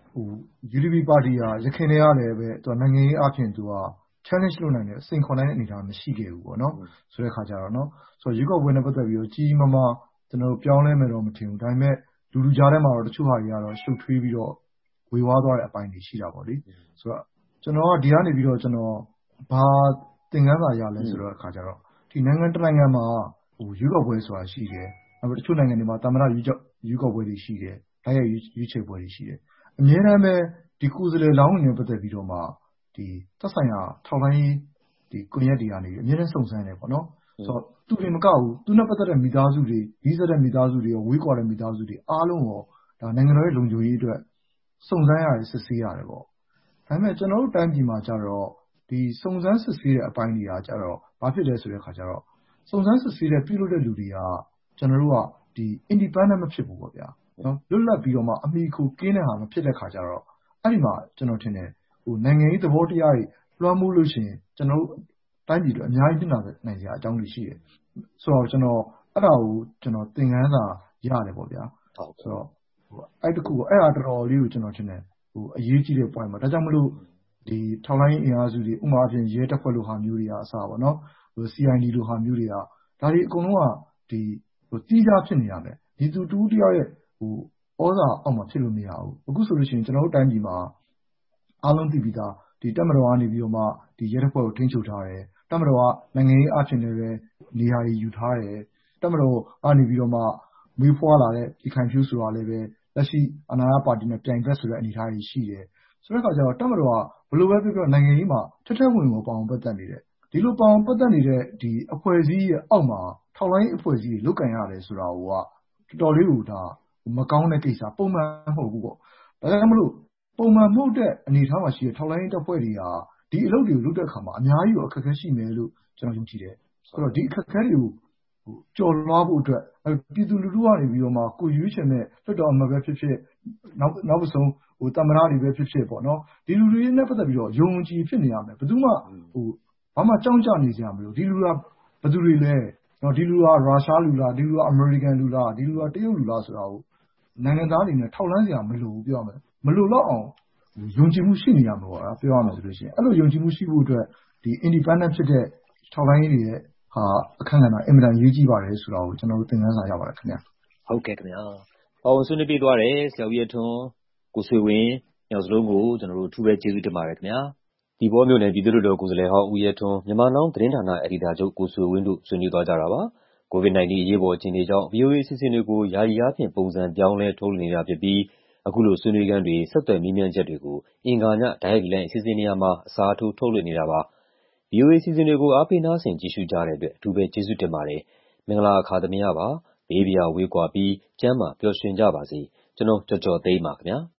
UDP ပါတီဟာရခိုင်တွေကလည်းပဲသူကနိုင်ငံရေးအပြင်သူက challenge လုပ်နိုင်တဲ့စိန်ခေါ်နိုင်တဲ့အနေအထားမရှိခဲ့ဘူးပေါ့နော်ဆိုတဲ့ခါကျတော့နော်ဆိုတော့ရွေးကောက်ပွဲနဲ့ပတ်သက်ပြီးတော့ကြီးကြီးမားမားကျွန်တော်ပြောင်းလဲမယ်တော့မထင်ဘူးဒါပေမဲ့လူကြားထဲမှာတော့တချို့ဟာတွေကတော့ရှုပ်ထွေးပြီးတော့ဝေဝါးသွားတဲ့အပိုင်းတွေရှိတာပေါ့လေဆိုတော့ကျွန်တော်ကဒီကနေပြီးတော့ကျွန်တော်ဘာသင်ခန်းစာရလဲဆိုတော့အခါကျတော့ဒီနိုင်ငံတစ်နိုင်ငံမှာရွေးကောက်ပွဲဆိုတာရှိတယ်နောက်ပြီးတချို့နိုင်ငံတွေမှာတာမန်ရွေးကောက်ပွဲတွေရှိတယ်တိုက်ရိုက်ရွေးချယ်ပွဲတွေရှိတယ်အများအားပဲဒီကိုယ်စားလှယ်လောင်းတွေနဲ့ပတ်သက်ပြီးတော့မှဒီသက်ဆိုင်ရာထောက်လှမ်းရေးဒီကွန်ရက်တွေကနေအများနဲ့စုံစမ်းတယ်ပေါ့နော်ဆိုတော့သူတွေမကဘူးသူနဲ့ပတ်သက်တဲ့မိသားစုတွေကြီးစက်တဲ့မိသားစုတွေရောဝေးကွာတဲ့မိသားစုတွေအားလုံးရောဒါနိုင်ငံတော်ရဲ့လုံခြုံရေးအတွက်စုံစမ်းရတယ်စစ်ဆေးရတယ်ပေါ့ဒါပေမဲ့ကျွန်တော်တို့တိုင်းပြည်မှာကျတော့ဒီစုံစမ်းစစ်ဆေးတဲ့အပိုင်းတွေကကျတော့ဘာဖြစ်လဲဆိုတဲ့အခါကျတော့စုံစမ်းစစ်ဆေးတဲ့ပြုလုပ်တဲ့လူတွေကကျွန်တော်တို့ကဒီ independent မဖြစ်ဘူးပေါ့ဗျာနော်လွတ်လပ်ပြီးတော့မှအမိခိုကင်းတဲ့ဟာမဖြစ်တဲ့ခါကျတော့အဲ့ဒီမှာကျွန်တော်ထင်တယ်နိုင်ငံရေးသဘောတရားတွေလွှမ်းမိုးလို့ရှိရင်ကျွန်တော်တို့တိုင်းပြည်တွေအများကြီးပြင်နိုင်စရာအကြောင်းတွေရှိတယ်ဆိုတော့ကျွန်တော်အဲ့ဒါကိုကျွန်တော်သင်ခန်းစာရတယ်ပေါ့ဗျာဆိုတော့အဲ့တခုကိုအဲ့ဒါတော်တော်လေးကိုကျွန်တော်ထင်တယ်အရေးကြီးတဲ့ point ပါဒါကြောင့်မလို့ဒီထောက်လိုင်းအင်အားစုတွေဥပမာအဖြစ်ရဲတပ်ဖွဲ့လိုဟာမျိုးတွေကအစားပေါ့နော် CID လိုဟာမျိုးတွေကဒါတွေအကုန်လုံးကဒီတီးခြားဖြစ်နေရမယ်ဒီသူတူတယောက်ရဲ့ဩဇာအောက်မှာဖြစ်လို့မရဘူး။အခုဆိုလို့ရှိရင်ကျွန်တော်တို့တိုင်းပြည်မှာအားလုံးသိပြီးသားတပ်မတော်ကနေပြီးတော့မှရဲတပ်ဖွဲ့ကိုထိန်းချုပ်ထားတယ်။တပ်မတော်ကနိုင်ငံရေးအားဖြင့်လည်းပဲနေရာတွေယူထားတယ်။တပ်မတော်ကနေပြီးတော့မှမွေးဖွားလာတဲ့ပြည်ခိုင်ဖြိုးဆိုတာလည်းပဲလက်ရှိအာဏာရပါတီနဲ့ပြိုင်ဘက်ဆိုတဲ့အနေအထားတွေရှိတယ်။ဆိုတဲ့အခါကျတော့တပ်မတော်ကဘယ်လိုပဲပြောပြောနိုင်ငံရေးမှာထဲထဲဝင်ဝင်ပါဝင်ပတ်သက်နေတယ်။ဒီလိုပါဝင်ပတ်သက်နေတဲ့အဖွဲ့အစည်းရဲ့အောက်မှာထောက်လှမ်းရေးအဖွဲ့အစည်းတွေလုပ်ကိုင်ရတယ်ဆိုတာကတော်တော်လေးကိုမကောင်းတဲ့ကိစ္စပုံမှန်မဟုတ်ဘူးပေါ့။ဒါကြောင့်မို့လို့ပုံမှန်မဟုတ်တဲ့အနေအထားမှာရှိတဲ့ထောက်လှမ်းရေးတပ်ဖွဲ့တွေကဒီအလုပ်တွေကိုလုပ်တဲ့အခါမှာအများကြီးကိုအခက်အခဲရှိမယ်လို့ကျွန်တော်ယုံကြည်တယ်။ဆိုတော့ဒီအခက်အခဲတွေကိုကျော်လွှားဖို့အတွက်ပြည်သူလူထုကနေပြီးတော့မှကိုယ်ရွေးချယ်မဲ့လွှတ်တော်အမတ်ပဲဖြစ်ဖြစ်နောက်ဆုံးသမ္မတတွေပဲဖြစ်ဖြစ်ပေါ့နော်ဒီလူတွေနဲ့ပတ်သက်ပြီးတော့ယုံကြည်ဖြစ်နေရမယ်ဘယ်သူမှဘာမှကြောက်ကြနေကြမလို့ဒီလူကဘယ်သူတွေလဲဒီလူကရုရှားလူလားဒီလူကအမေရိကန်လူလားဒီလူကတရုတ်လူလားဆိုတာကိုနိုင်ငံသားတွေနဲ့ထောက်လှမ်းစရာမလိုဘူးပြောရမယ်မလိုတော့အောင်ယုံကြည်မှုရှိနေရမှာပေါ့ပြောရမယ်ဆိုလို့ရှိရင်အဲ့လိုယုံကြည်မှုရှိဖို့အတွက်independent ဖြစ်တဲ့ထောက်လှမ်းရေးတွေရဲ့အခန့်ကဏ္ဍအင်မတန်အရေးကြီးပါတယ်ဆိုတာကိုကျွန်တော်တို့သင်ခန်းစာရပါတယ်ခင်ဗျာဟုတ်ကဲ့ခင်ဗျာပါဝင်ဆွေးနွေးပြသွားတယ်ဆရာဦးရဲထွန်းကိုဆွေဝင်းညောင်စလုံးကိုကျွန်တော်တို့အထူးပဲကျေးဇူးတင်ပါတယ်ခင်ဗျာဒီပေါ်မျိုးနဲ့ပြည်သူ့လွှတ်တော်ကိုယ်စားလှယ်ဟောင်းဦးရဲထွန်းမြန်မာနောင်သတင်းဌာနအယ်ဒီတာချုပ်ကိုဆွေဝင်းတို့ဆွေးနွေးသွားကြတာပါCOVID-19 အရေးပေါ်အခြေအနေကြောင့် VOA အစီအစဉ်တွေကိုယာယီအားဖြင့်ပုံစံပြောင်းလဲထုတ်လွှင့်နေတာဖြစ်ပြီးအခုလိုဆွေးနွေးခန်းတွေဆက်သွယ်မေးမြန်းချက်တွေကိုအင်္ဂါည Direct Line အစီအစဉ်နေရာမှာအစားထိုးထုတ်လွှင့်နေတာပါ VOA အစီအစဉ်တွေကိုအားပေးနားဆင်ကြည့်ရှုကြတဲ့အတွက်အထူးပဲကျေးဇူးတင်ပါတယ်မင်္ဂလာအခါသမယပါဘေးပြာဝေးကွာပြီးကျန်းမာပျော်ရွှင်ကြပါစေကျွန်တော်ကြော်သိမ်းပါခင်ဗျာ